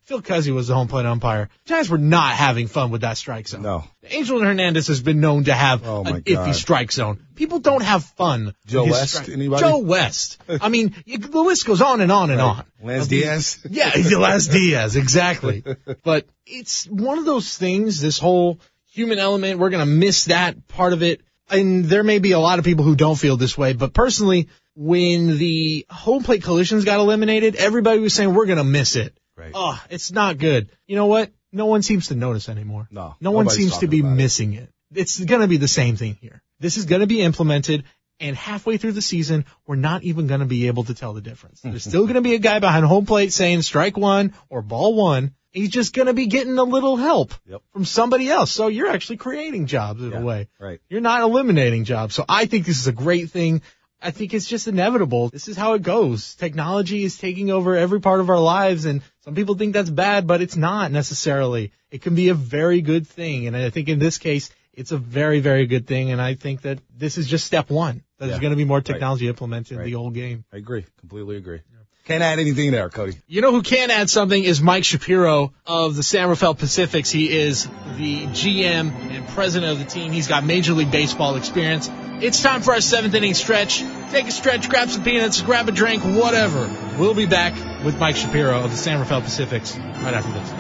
Phil Cuzzy was the home plate umpire. The Giants were not having fun with that strike zone. No. Angel Hernandez has been known to have Oh, my an iffy God. strike zone. People don't have fun. Joe with his West, strike- anybody? Joe West. I mean, you- the list goes on and on and on. Lance Of these- Diaz? Yeah, he's the last Diaz, exactly. But it's one of those things, this whole human element, we're going to miss that part of it. And there may be a lot of people who don't feel this way, but personally, when the home plate collisions got eliminated, everybody was saying we're going to miss it. Right. Oh, it's not good. You know what? No one seems to notice anymore. No, No one nobody's seems to talking be about it. missing it. It's going to be the same thing here. This is going to be implemented, and halfway through the season, we're not even going to be able to tell the difference. There's still going to be a guy behind home plate saying strike one or ball one. He's just going to be getting a little help Yep. from somebody else. So you're actually creating jobs in Yeah, a way. right. You're not eliminating jobs. So I think this is a great thing. I think it's just inevitable. This is how it goes. Technology is taking over every part of our lives, and some people think that's bad, but it's not necessarily. It can be a very good thing, and I think in this case, it's a very, very good thing, and I think that this is just step one. That There's Yeah. going to be more technology implemented Right. in the whole game. I agree. Completely agree. Can't add anything there, Cody. You know who can add something is Mike Shapiro of the San Rafael Pacifics. He is the G M and president of the team. He's got Major League Baseball experience. It's time for our seventh inning stretch. Take a stretch, grab some peanuts, grab a drink, whatever. We'll be back with Mike Shapiro of the San Rafael Pacifics right after this.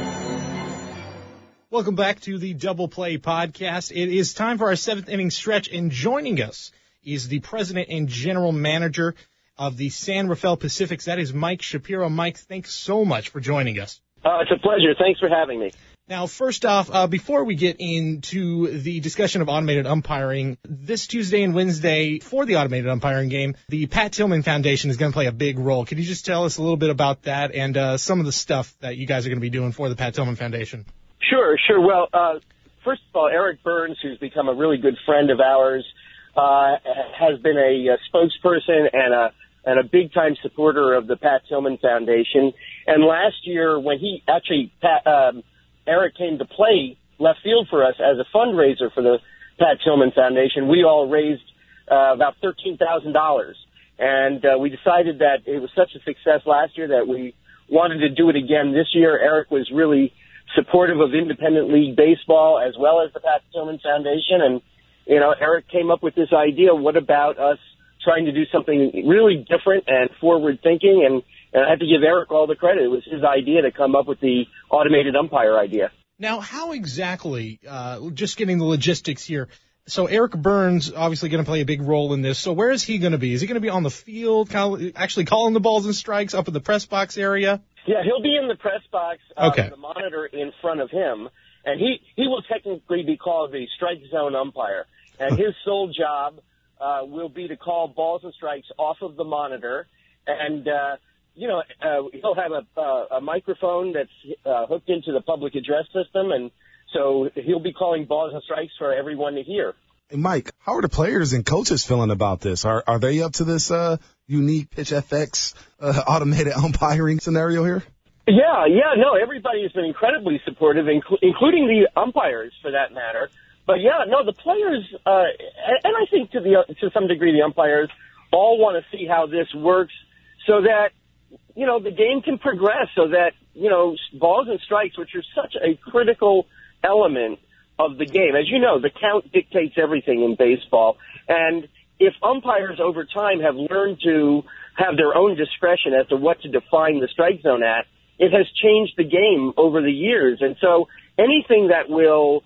Welcome back to the Double Play Podcast. It is time for our seventh inning stretch, and joining us is the president and general manager of the San Rafael Pacifics. That is Mike Shapiro. Mike, thanks so much for joining us. Uh, it's a pleasure. Thanks for having me. Now, first off, uh, before we get into the discussion of automated umpiring, this Tuesday and Wednesday for the automated umpiring game, the Pat Tillman Foundation is going to play a big role. Can you just tell us a little bit about that and uh, some of the stuff that you guys are going to be doing for the Pat Tillman Foundation? Sure, sure. Well, uh, first of all, Eric Burns, who's become a really good friend of ours, uh, has been a, a spokesperson and a and a big-time supporter of the Pat Tillman Foundation. And last year, when he actually, Pat, um, Eric came to play left field for us as a fundraiser for the Pat Tillman Foundation, we all raised uh, about thirteen thousand dollars. And uh, we decided that it was such a success last year that we wanted to do it again this year. Eric was really supportive of independent league baseball as well as the Pat Tillman Foundation. And, you know, Eric came up with this idea, what about us trying to do something really different and forward-thinking, and, and I have to give Eric all the credit. It was his idea to come up with the automated umpire idea. Now, how exactly, uh, just getting the logistics here, so Eric Burns obviously going to play a big role in this, so where is he going to be? Is he going to be on the field, kind of actually calling the balls and strikes up in the press box area? Yeah, he'll be in the press box, uh, Okay. with the monitor in front of him, and he, he will technically be called the strike zone umpire, and his sole job Uh, will be to call balls and strikes off of the monitor, and uh, you know uh, he'll have a, uh, a microphone that's uh, hooked into the public address system, and so he'll be calling balls and strikes for everyone to hear. Hey, Mike, how are the players and coaches feeling about this? Are are they up to this uh, unique Pitch F X uh, automated umpiring scenario here? Yeah, yeah, no, everybody has been incredibly supportive, inclu- including the umpires for that matter. But yeah, no, the players, uh, and I think to the to some degree the umpires all want to see how this works, so that you know the game can progress, so that you know balls and strikes, which are such a critical element of the game. As you know, the count dictates everything in baseball, and if umpires over time have learned to have their own discretion as to what to define the strike zone at, it has changed the game over the years, and so anything that will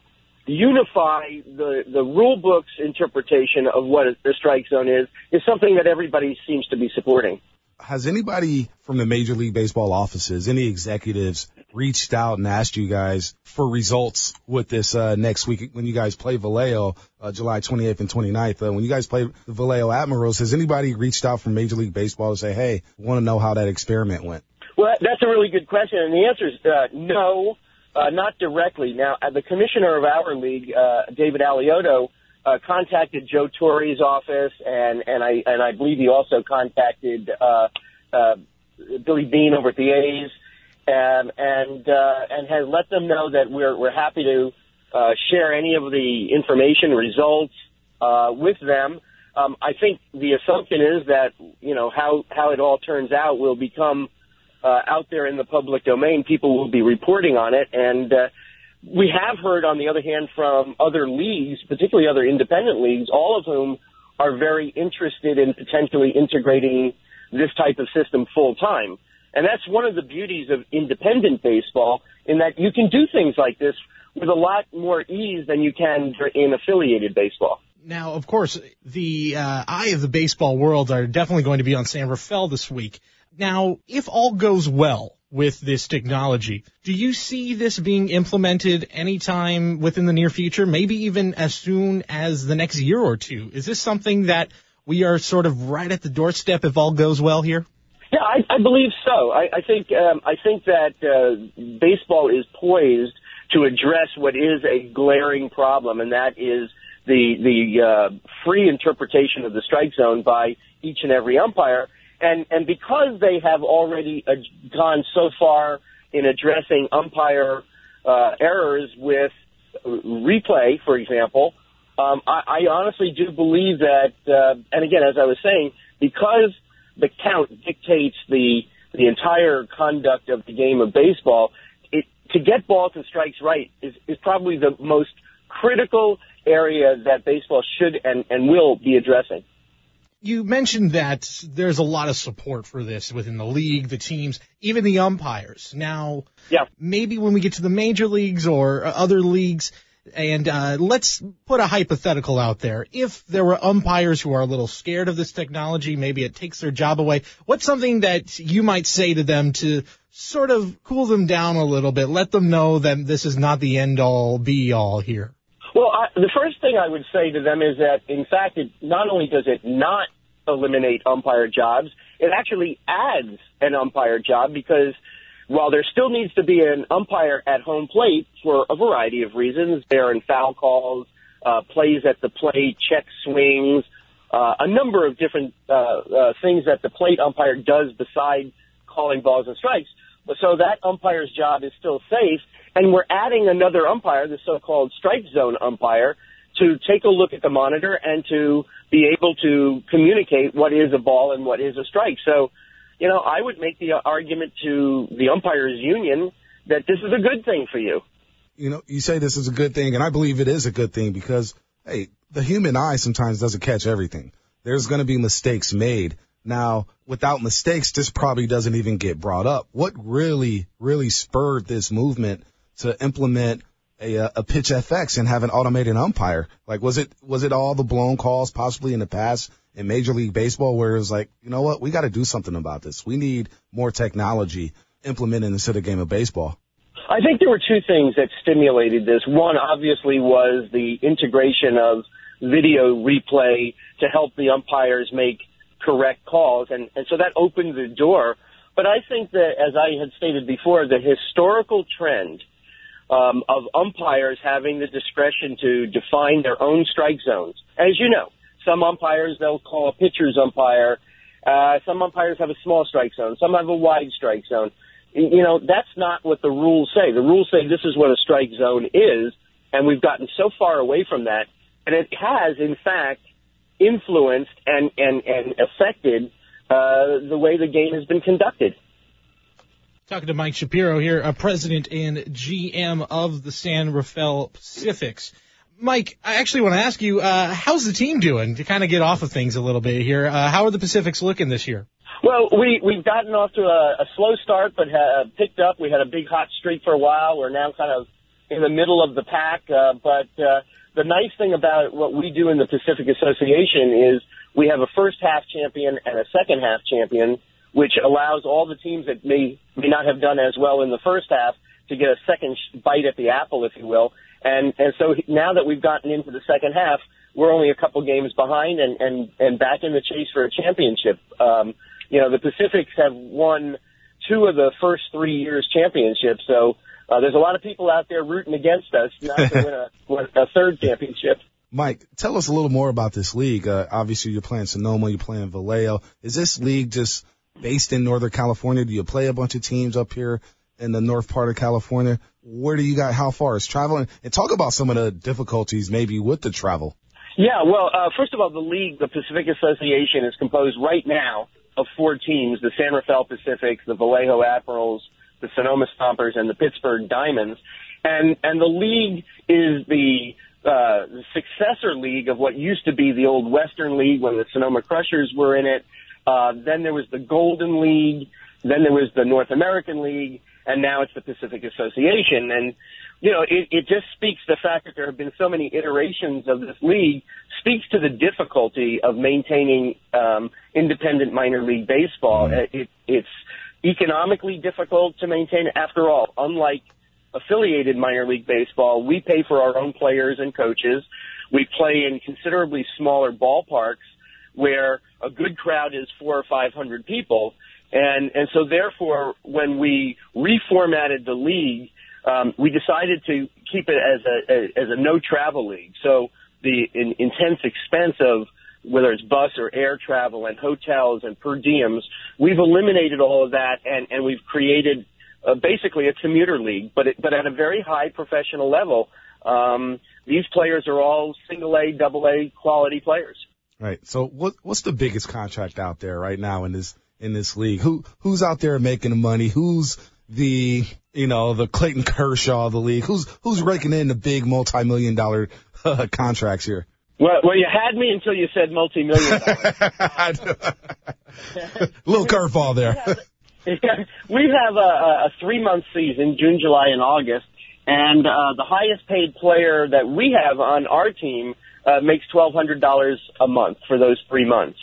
unify the, the rule book's interpretation of what the strike zone is, is something that everybody seems to be supporting. Has anybody from the Major League Baseball offices, any executives, reached out and asked you guys for results with this uh, next week when you guys play Vallejo, uh, July twenty-eighth and twenty-ninth? Uh, when you guys play the Vallejo Admirals, has anybody reached out from Major League Baseball to say, hey, want to know how that experiment went? Well, that's a really good question, and the answer is uh, no. Uh, not directly. Now, uh, the commissioner of our league, uh, David Alioto, uh, contacted Joe Torre's office, and, and I and I believe he also contacted uh, uh, Billy Bean over at the A's, um, and uh, and has let them know that we're we're happy to uh, share any of the information, results uh, with them. Um, I think the assumption is that you know how how it all turns out will become uh, out there in the public domain, people will be reporting on it. And uh, we have heard, on the other hand, from other leagues, particularly other independent leagues, all of whom are very interested in potentially integrating this type of system full time. And that's one of the beauties of independent baseball, in that you can do things like this with a lot more ease than you can in affiliated baseball. Now, of course, the uh, eye of the baseball world are definitely going to be on San Rafael this week. Now, if all goes well with this technology, do you see this being implemented anytime within the near future, maybe even as soon as the next year or two? Is this something that we are sort of right at the doorstep if all goes well here? Yeah, I, I believe so. I, I think um, I think that uh, baseball is poised to address what is a glaring problem, and that is the the uh, free interpretation of the strike zone by each and every umpire. And and because they have already uh, gone so far in addressing umpire uh, errors with replay, for example, um, I, I honestly do believe that. Uh, and again, as I was saying, because the count dictates the the entire conduct of the game of baseball, it, to get balls and strikes right is, is probably the most critical area that baseball should and, and will be addressing. You mentioned that there's a lot of support for this within the league, the teams, even the umpires. Now, yeah. maybe when we get to the major leagues or other leagues, and uh, let's put a hypothetical out there. If there were umpires who are a little scared of this technology, maybe it takes their job away, what's something that you might say to them to sort of cool them down a little bit, let them know that this is not the end-all, be-all here? Well, I, the first thing I would say to them is that, in fact, it not only does it not eliminate umpire jobs, it actually adds an umpire job, because while there still needs to be an umpire at home plate for a variety of reasons, there are foul calls, uh, plays at the plate, check swings, uh, a number of different uh, uh, things that the plate umpire does beside calling balls and strikes. So that umpire's job is still safe, and we're adding another umpire, the so-called strike zone umpire, to take a look at the monitor and to be able to communicate what is a ball and what is a strike. So, you know, I would make the argument to the umpires union that this is a good thing for you. You know, you say this is a good thing, and I believe it is a good thing because, hey, the human eye sometimes doesn't catch everything. There's going to be mistakes made. Now, without mistakes, this probably doesn't even get brought up. What really, really spurred this movement to implement a, a pitch F X and have an automated umpire? Like, was it was it all the blown calls possibly in the past in Major League Baseball where it was like, you know what, we got to do something about this. We need more technology implemented into the game of baseball? I think there were two things that stimulated this. One, obviously, was the integration of video replay to help the umpires make correct calls, and, and so that opened the door. But I think that, as I had stated before, the historical trend um, of umpires having the discretion to define their own strike zones. As you know, some umpires, they'll call a pitcher's umpire. Uh, some umpires have a small strike zone. Some have a wide strike zone. You know, that's not what the rules say. The rules say this is what a strike zone is, and we've gotten so far away from that. And it has, in fact, influenced and, and, and affected uh, the way the game has been conducted. Talking to Mike Shapiro here, uh, president and G M of the San Rafael Pacifics. Mike, I actually want to ask you, uh, how's the team doing to kind of get off of things a little bit here? Uh, how are the Pacifics looking this year? Well, we, we've gotten off to a, a slow start, but have picked up. We had a big hot streak for a while. We're now kind of in the middle of the pack, uh, but uh, the nice thing about what we do in the Pacific Association is we have a first half champion and a second half champion, which allows all the teams that may, may not have done as well in the first half to get a second bite at the apple, if you will. And, and so now that we've gotten into the second half, we're only a couple games behind and, and, and back in the chase for a championship. Um, you know, the Pacifics have won two of the first three years championships, so Uh, there's a lot of people out there rooting against us not to win a, win a third championship. Mike, tell us a little more about this league. Uh, obviously, you're playing Sonoma, you're playing Vallejo. Is this league just based in Northern California? Do you play a bunch of teams up here in the north part of California? Where do you got, how far is traveling? And talk about some of the difficulties maybe with the travel. Yeah, well, uh, first of all, the league, the Pacific Association, is composed right now of four teams, the San Rafael Pacifics, the Vallejo Admirals, the Sonoma Stompers, and the Pittsburgh Diamonds. And, and the league is the, uh, the successor league of what used to be the old Western League when the Sonoma Crushers were in it. Uh, then there was the Golden League. Then there was the North American League. And now it's the Pacific Association. And, you know, it, it just speaks the fact that there have been so many iterations of this league speaks to the difficulty of maintaining um, independent minor league baseball. Mm-hmm. It, it's economically difficult to maintain. After all, unlike affiliated minor league baseball, we pay for our own players and coaches. We play in considerably smaller ballparks where a good crowd is four or five hundred people. And, and so therefore, when we reformatted the league, um, we decided to keep it as a, as a no travel league. So the in, intense expense of whether it's bus or air travel and hotels and per diems, we've eliminated all of that, and, and we've created uh, basically a commuter league, but it, but at a very high professional level. Um, these players are all single A, double A quality players. Right. So what what's the biggest contract out there right now in this in this league? Who who's out there making the money? Who's the you know the Clayton Kershaw of the league? Who's who's raking in the big multi-million dollar uh, contracts here? Well, well, you had me until you said multi-million dollars. Little curveball there. We have a, a three-month season, June, July, and August, and uh, the highest-paid player that we have on our team uh, makes twelve hundred dollars a month for those three months.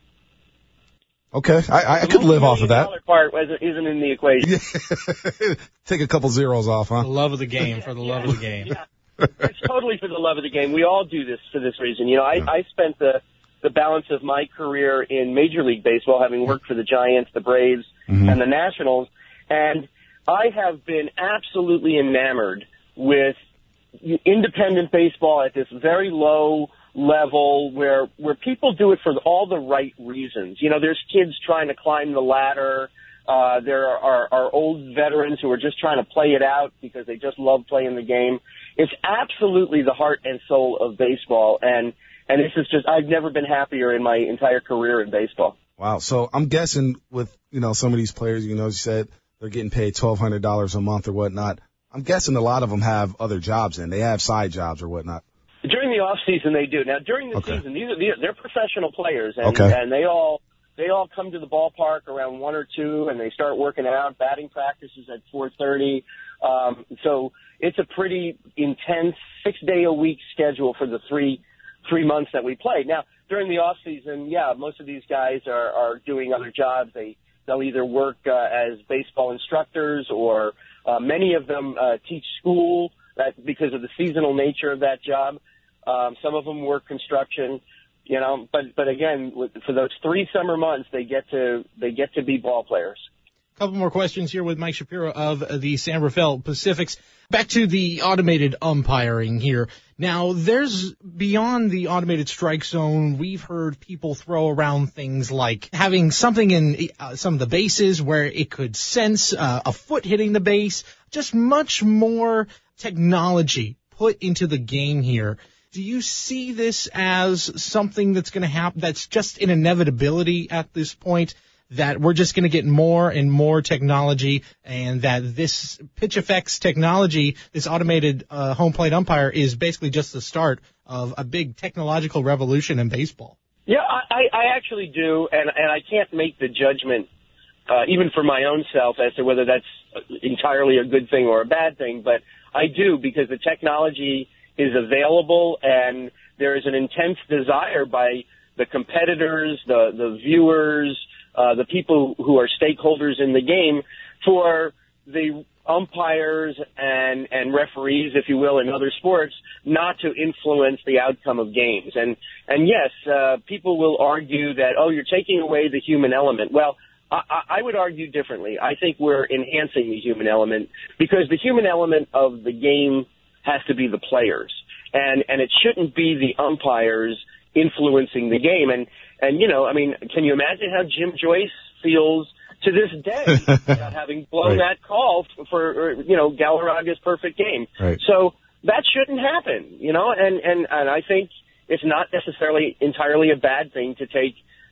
Okay, I, I could live off of that. The part isn't in the equation. Take a couple zeros off, huh? The love of the game, for the love yeah, of the game. Yeah. It's totally for the love of the game. We all do this for this reason. You know, I, I spent the, the balance of my career in Major League Baseball, having worked for the Giants, the Braves, mm-hmm. and the Nationals, and I have been absolutely enamored with independent baseball at this very low level where where people do it for all the right reasons. You know, there's kids trying to climb the ladder. Uh, there are, are old veterans who are just trying to play it out because they just love playing the game. It's absolutely the heart and soul of baseball, and and this is just, I've never been happier in my entire career in baseball. Wow. So I'm guessing with, you know, some of these players, you know, you said they're getting paid twelve hundred dollars a month or whatnot. I'm guessing a lot of them have other jobs and they have side jobs or whatnot. During the off season, they do. Now, during the okay. season, these are, these, they're professional players, and, okay. and they all they all come to the ballpark around one or two, and they start working out. Batting practices at four thirty. Um, so it's a pretty intense six day a week schedule for the three three months that we play. Now, during the off season, yeah, most of these guys are, are doing other jobs. They they'll either work uh, as baseball instructors, or uh, many of them uh, teach school. That because of the seasonal nature of that job. Um, some of them work construction, you know, but, but again, for those three summer months, they get to, they get to be ball players. A couple more questions here with Mike Shapiro of the San Rafael Pacifics. Back to the automated umpiring here. Now, there's beyond the automated strike zone, we've heard people throw around things like having something in uh, some of the bases where it could sense uh, a foot hitting the base, just much more technology put into the game here. Do you see this as something that's going to happen, that's just an inevitability at this point, that we're just going to get more and more technology, and that this PitchFX technology, this automated uh, home plate umpire, is basically just the start of a big technological revolution in baseball? Yeah, I, I actually do, and, and I can't make the judgment, uh, even for my own self, as to whether that's entirely a good thing or a bad thing, but I do, because the technology is available, and there is an intense desire by the competitors, the, the viewers, uh, the people who are stakeholders in the game, for the umpires and, and referees, if you will, in other sports, not to influence the outcome of games. And, and yes, uh, people will argue that, oh, you're taking away the human element. Well, I, I would argue differently. I think we're enhancing the human element, because the human element of the game has to be the players, and and it shouldn't be the umpires influencing the game. And and you know, I mean, can you imagine how Jim Joyce feels to this day about having blown right. that call for, for you know Galarraga's perfect game? Right. So that shouldn't happen, you know. And and and I think it's not necessarily entirely a bad thing to take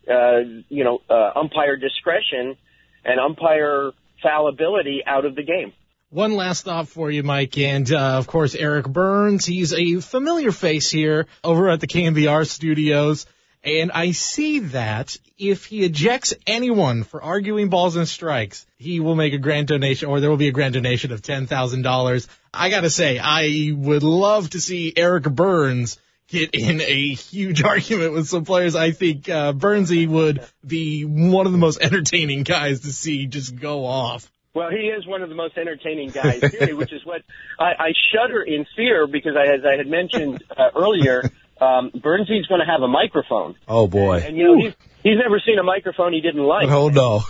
uh, you know, uh, umpire discretion and umpire fallibility out of the game. One last thought for you, Mike, and uh, of course Eric Burns. He's a familiar face here over at the K M B R studios, and I see that if he ejects anyone for arguing balls and strikes, he will make a grand donation, or there will be a grand donation of ten thousand dollars. I gotta say, I would love to see Eric Burns get in a huge argument with some players. I think uh, Burnsy would be one of the most entertaining guys to see just go off. Well, he is one of the most entertaining guys, period, which is what I, I shudder in fear because, I, as I had mentioned uh, earlier, um, Burnsy's going to have a microphone. Oh, boy. And, and you know, he's, he's never seen a microphone he didn't like. Oh, no.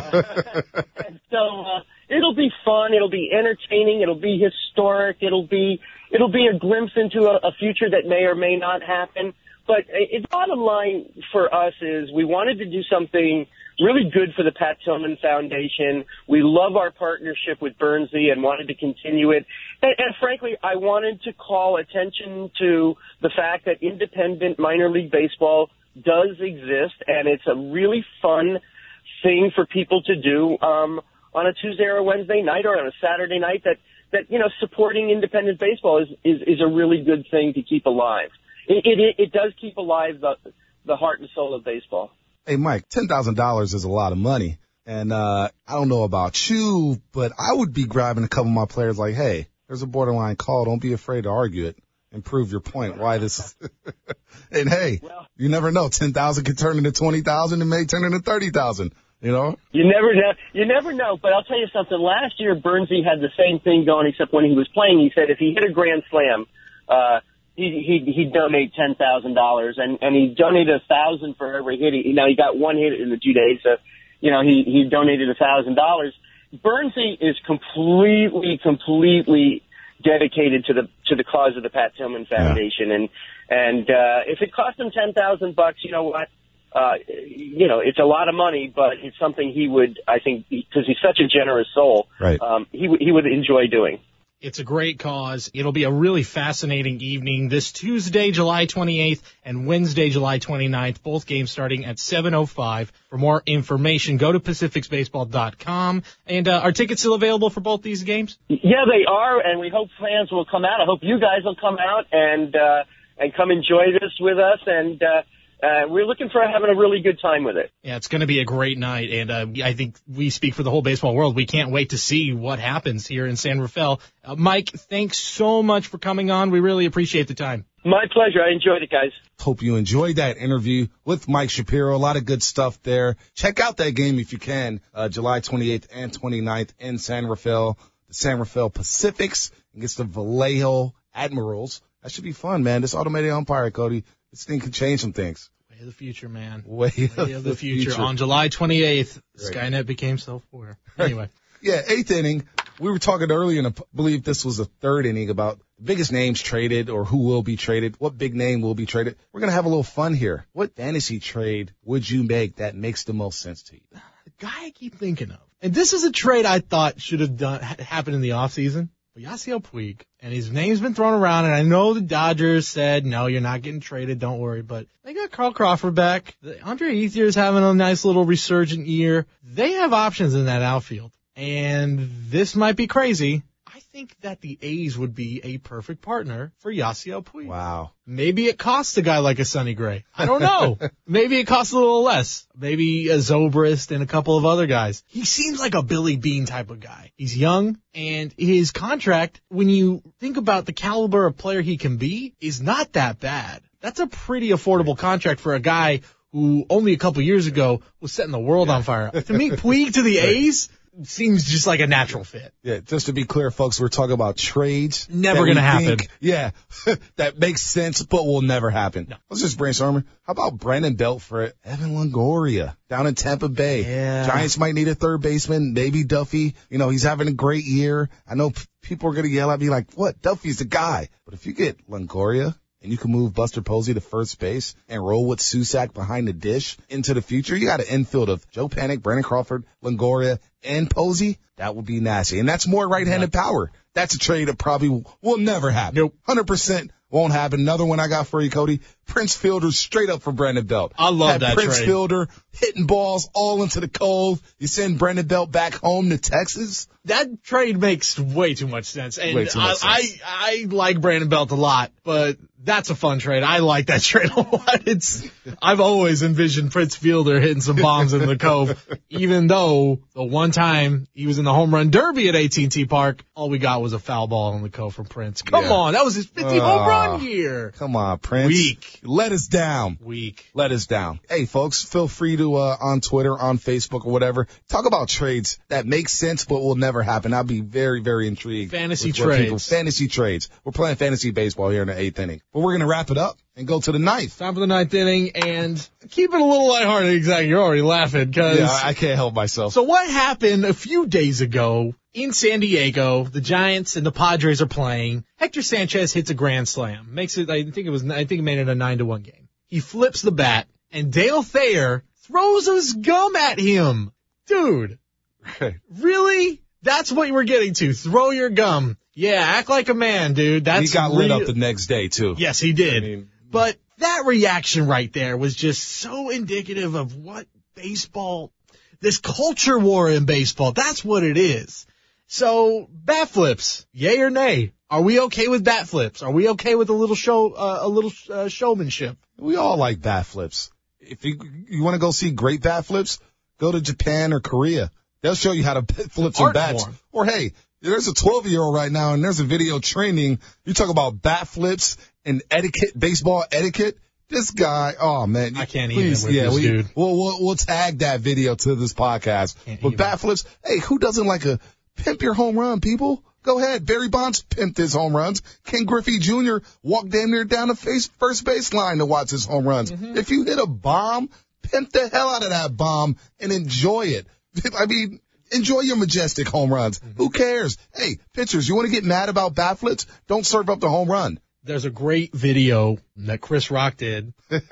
and so uh, it'll be fun. It'll be entertaining. It'll be historic. It'll be it'll be a glimpse into a, a future that may or may not happen. But uh, the bottom line for us is we wanted to do something really good for the Pat Tillman Foundation. We love our partnership with Burnsy and wanted to continue it. And, and frankly, I wanted to call attention to the fact that independent minor league baseball does exist, and it's a really fun thing for people to do um, on a Tuesday or a Wednesday night or on a Saturday night. That, that you know, supporting independent baseball is, is, is a really good thing to keep alive. It, it, it does keep alive the, the heart and soul of baseball. Hey, Mike, ten thousand dollars is a lot of money. And uh I don't know about you, but I would be grabbing a couple of my players like, hey, there's a borderline call. Don't be afraid to argue it and prove your point why this is. And, hey, well, you never know. ten thousand could turn into twenty thousand and may turn into thirty thousand, you know? You never know. You never know. But I'll tell you something. Last year, Burnsy had the same thing going, except when he was playing, he said if he hit a grand slam, uh, He he he'd donate ten thousand dollars, and and he donated a thousand for every hit. He, now he got one hit in the two days, so you know he he donated a thousand dollars. Burnsy is completely completely dedicated to the to the cause of the Pat Tillman Foundation, yeah. and and uh, if it cost him ten thousand bucks, you know what? Uh, you know, it's a lot of money, but it's something he would, I think, because he's such a generous soul, right. um, he w- he would enjoy doing. It's a great cause. It'll be a really fascinating evening this Tuesday, July twenty-eighth, and Wednesday, July twenty-ninth, both games starting at seven oh five. For more information, go to pacifics baseball dot com. And uh, are tickets still available for both these games? Yeah, they are, and we hope fans will come out. I hope you guys will come out and uh, and come enjoy this with us. And uh, uh, we're looking for having a really good time with it. Yeah, it's going to be a great night, and uh, I think we speak for the whole baseball world. We can't wait to see what happens here in San Rafael. Uh, Mike, thanks so much for coming on. We really appreciate the time. My pleasure. I enjoyed it, guys. Hope you enjoyed that interview with Mike Shapiro. A lot of good stuff there. Check out that game if you can, uh, July twenty-eighth and twenty-ninth in San Rafael. The San Rafael Pacifics against the Vallejo Admirals. That should be fun, man. This automated umpire, Cody, this thing can change some things. Way of the future, man. Way, Way of, of the future. future. On July twenty-eighth, right. Skynet became self-aware. Anyway. Yeah, eighth inning. We were talking earlier, and I believe this was the third inning, about the biggest names traded or who will be traded, what big name will be traded. We're going to have a little fun here. What fantasy trade would you make that makes the most sense to you? The guy I keep thinking of, and this is a trade I thought should have done happened in the offseason, but Yasiel Puig, and his name's been thrown around, and I know the Dodgers said, no, you're not getting traded, don't worry, but they got Carl Crawford back. Andre Ethier's having a nice little resurgent year. They have options in that outfield. And this might be crazy. I think that the A's would be a perfect partner for Yasiel Puig. Wow. Maybe it costs a guy like a Sonny Gray. I don't know. Maybe it costs a little less. Maybe a Zobrist and a couple of other guys. He seems like a Billy Bean type of guy. He's young, and his contract, when you think about the caliber of player he can be, is not that bad. That's a pretty affordable contract for a guy who only a couple years ago was setting the world yeah. on fire. To me, Puig to the A's seems just like a natural fit. Yeah, just to be clear, folks, we're talking about trades. Never going to happen. Yeah, that makes sense, but will never happen. No. Let's just brainstorm. How about Brandon Belt for Evan Longoria down in Tampa Bay? Yeah. Giants might need a third baseman, maybe Duffy. You know, he's having a great year. I know p- people are going to yell at me like, what? Duffy's the guy. But if you get Longoria, and you can move Buster Posey to first base and roll with Susac behind the dish into the future, you got an infield of Joe Panik, Brandon Crawford, Longoria, and Posey. That would be nasty. And that's more right-handed yeah. power. That's a trade that probably will never happen. Nope. one hundred percent won't happen. Another one I got for you, Cody. Prince Fielder straight up for Brandon Belt. I love Had that Prince trade. Fielder hitting balls all into the cove. You send Brandon Belt back home to Texas. That trade makes way too much sense. And Way too much I, sense. I, I like Brandon Belt a lot, but that's a fun trade. I like that trade a lot. It's, I've always envisioned Prince Fielder hitting some bombs in the Cove, even though the one time he was in the home run derby at A T and T Park, all we got was a foul ball in the Cove from Prince. Come Yeah. on. That was his fiftieth Uh, home run year. Come on, Prince. Weak. Let us down. Weak. Let us down. Hey, folks, feel free to, uh, on Twitter, on Facebook, or whatever, talk about trades that make sense but will never happen. I'll be very, very intrigued. Fantasy with what trades. people- fantasy trades. We're playing fantasy baseball here in the eighth inning. But we're going to wrap it up and go to the ninth. Time for the ninth inning, and keep it a little lighthearted. Exactly. You're already laughing because. Yeah, I can't help myself. So what happened a few days ago in San Diego? The Giants and the Padres are playing. Hector Sanchez hits a grand slam. Makes it, I think it was, I think it made it a nine to one game. He flips the bat, and Dale Thayer throws his gum at him. Dude, really? That's what you were getting to. Throw your gum. Yeah, act like a man, dude. That's he got lit real- up the next day, too. Yes, he did. I mean- but that reaction right there was just so indicative of what baseball, this culture war in baseball, that's what it is. So, bat flips, yay or nay? Are we okay with bat flips? Are we okay with a little show, uh, a little uh, showmanship? We all like bat flips. If you you want to go see great bat flips, go to Japan or Korea. They'll show you how to flip some Art bats. form. Or hey, there's a twelve-year-old right now, and there's a video training. You talk about bat flips and etiquette, baseball etiquette. This guy, oh man, I can't please, even with yeah, this we, dude. We'll, we'll we'll tag that video to this podcast. Can't but even. bat flips, hey, who doesn't like a pimp your home run, people? Go ahead. Barry Bonds pimped his home runs. Ken Griffey Junior walked damn near down the face, first baseline to watch his home runs. Mm-hmm. If you hit a bomb, pimp the hell out of that bomb and enjoy it. I mean, enjoy your majestic home runs. Mm-hmm. Who cares? Hey, pitchers, you want to get mad about bat flips? Don't serve up the home run. There's a great video that Chris Rock did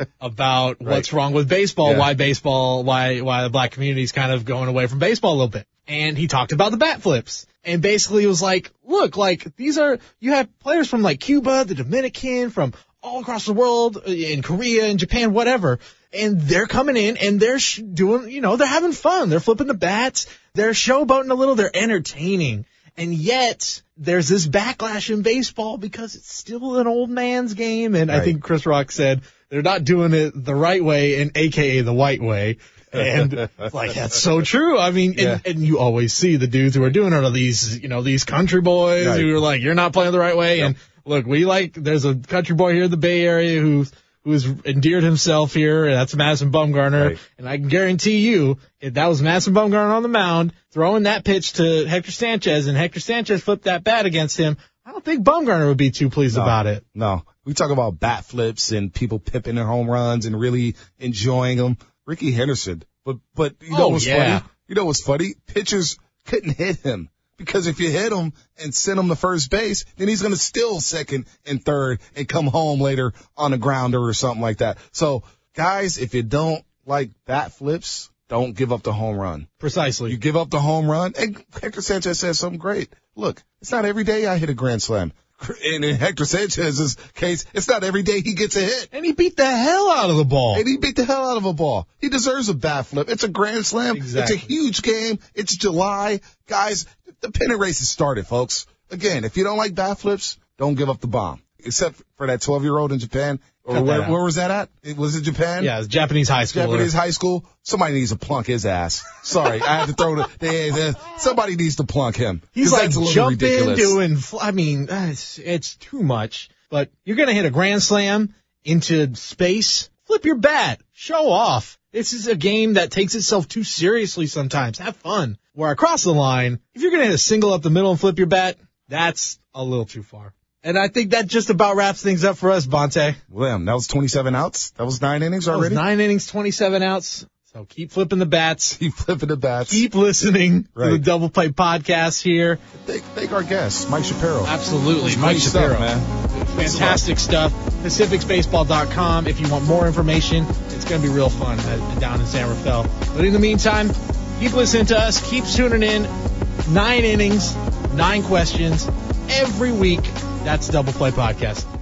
about Right. what's wrong with baseball, Yeah. why baseball, why why the black community is kind of going away from baseball a little bit. And he talked about the bat flips. And basically it was like, look, like these are, you have players from like Cuba, the Dominican, from all across the world, in Korea and Japan, whatever. And they're coming in and they're sh- doing, you know, they're having fun. They're flipping the bats. They're showboating a little. They're entertaining. And yet there's this backlash in baseball because it's still an old man's game. And I Right. think Chris Rock said they're not doing it the right way and A K A the white way. And like, that's so true. I mean, Yeah. and, and you always see the dudes who are doing it are these, you know, these country boys Right. who are like, you're not playing the right way. Yep. And look, we like, there's a country boy here in the Bay Area who, who has endeared himself here, and that's Madison Bumgarner. Right. And I can guarantee you, if that was Madison Bumgarner on the mound, throwing that pitch to Hector Sanchez, and Hector Sanchez flipped that bat against him, I don't think Bumgarner would be too pleased No, about it. No. We talk about bat flips and people pipping their home runs and really enjoying them. Ricky Henderson. But, but you know Oh, what's yeah. funny? You know what's funny? Pitchers couldn't hit him. Because if you hit him and send him to first base, then he's going to steal second and third and come home later on a grounder or something like that. So, guys, if you don't like bat flips, don't give up the home run. Precisely. You give up the home run, and Hector Sanchez says something great. Look, it's not every day I hit a grand slam. And in Hector Sanchez's case, it's not every day he gets a hit. And he beat the hell out of the ball. And he beat the hell out of a ball. He deserves a bat flip. It's a grand slam. Exactly. It's a huge game. It's July. Guys, the pennant race has started, folks. Again, if you don't like bat flips, don't give up the bomb. Except for that twelve-year-old in Japan. Or Cut that where, out. where was that at? It was it Japan? Yeah, it's Japanese high school. Japanese high school. Somebody needs to plunk his ass. Sorry, I had to throw the, the, the somebody needs to plunk him. He's 'Cause like that's a little jumping, ridiculous. doing, fl- I mean, uh, it's, it's too much. But you're going to hit a grand slam into space. Flip your bat. Show off. This is a game that takes itself too seriously sometimes. Have fun. Where across the line, if you're going to hit a single up the middle and flip your bat, that's a little too far. And I think that just about wraps things up for us, Bonte. William, that was twenty-seven outs. That was nine innings That was already. nine innings, twenty-seven outs. So keep flipping the bats. Keep flipping the bats. Keep listening to the Right. Double Play podcast here. Thank, thank our guest, Mike Shapiro. Absolutely. It's Mike great Shapiro. stuff, man. Fantastic stuff. Pacifics Baseball dot com. If you want more information, it's going to be real fun uh, down in San Rafael. But in the meantime, keep listening to us. Keep tuning in. Nine innings, nine questions every week. That's Double Play Podcast.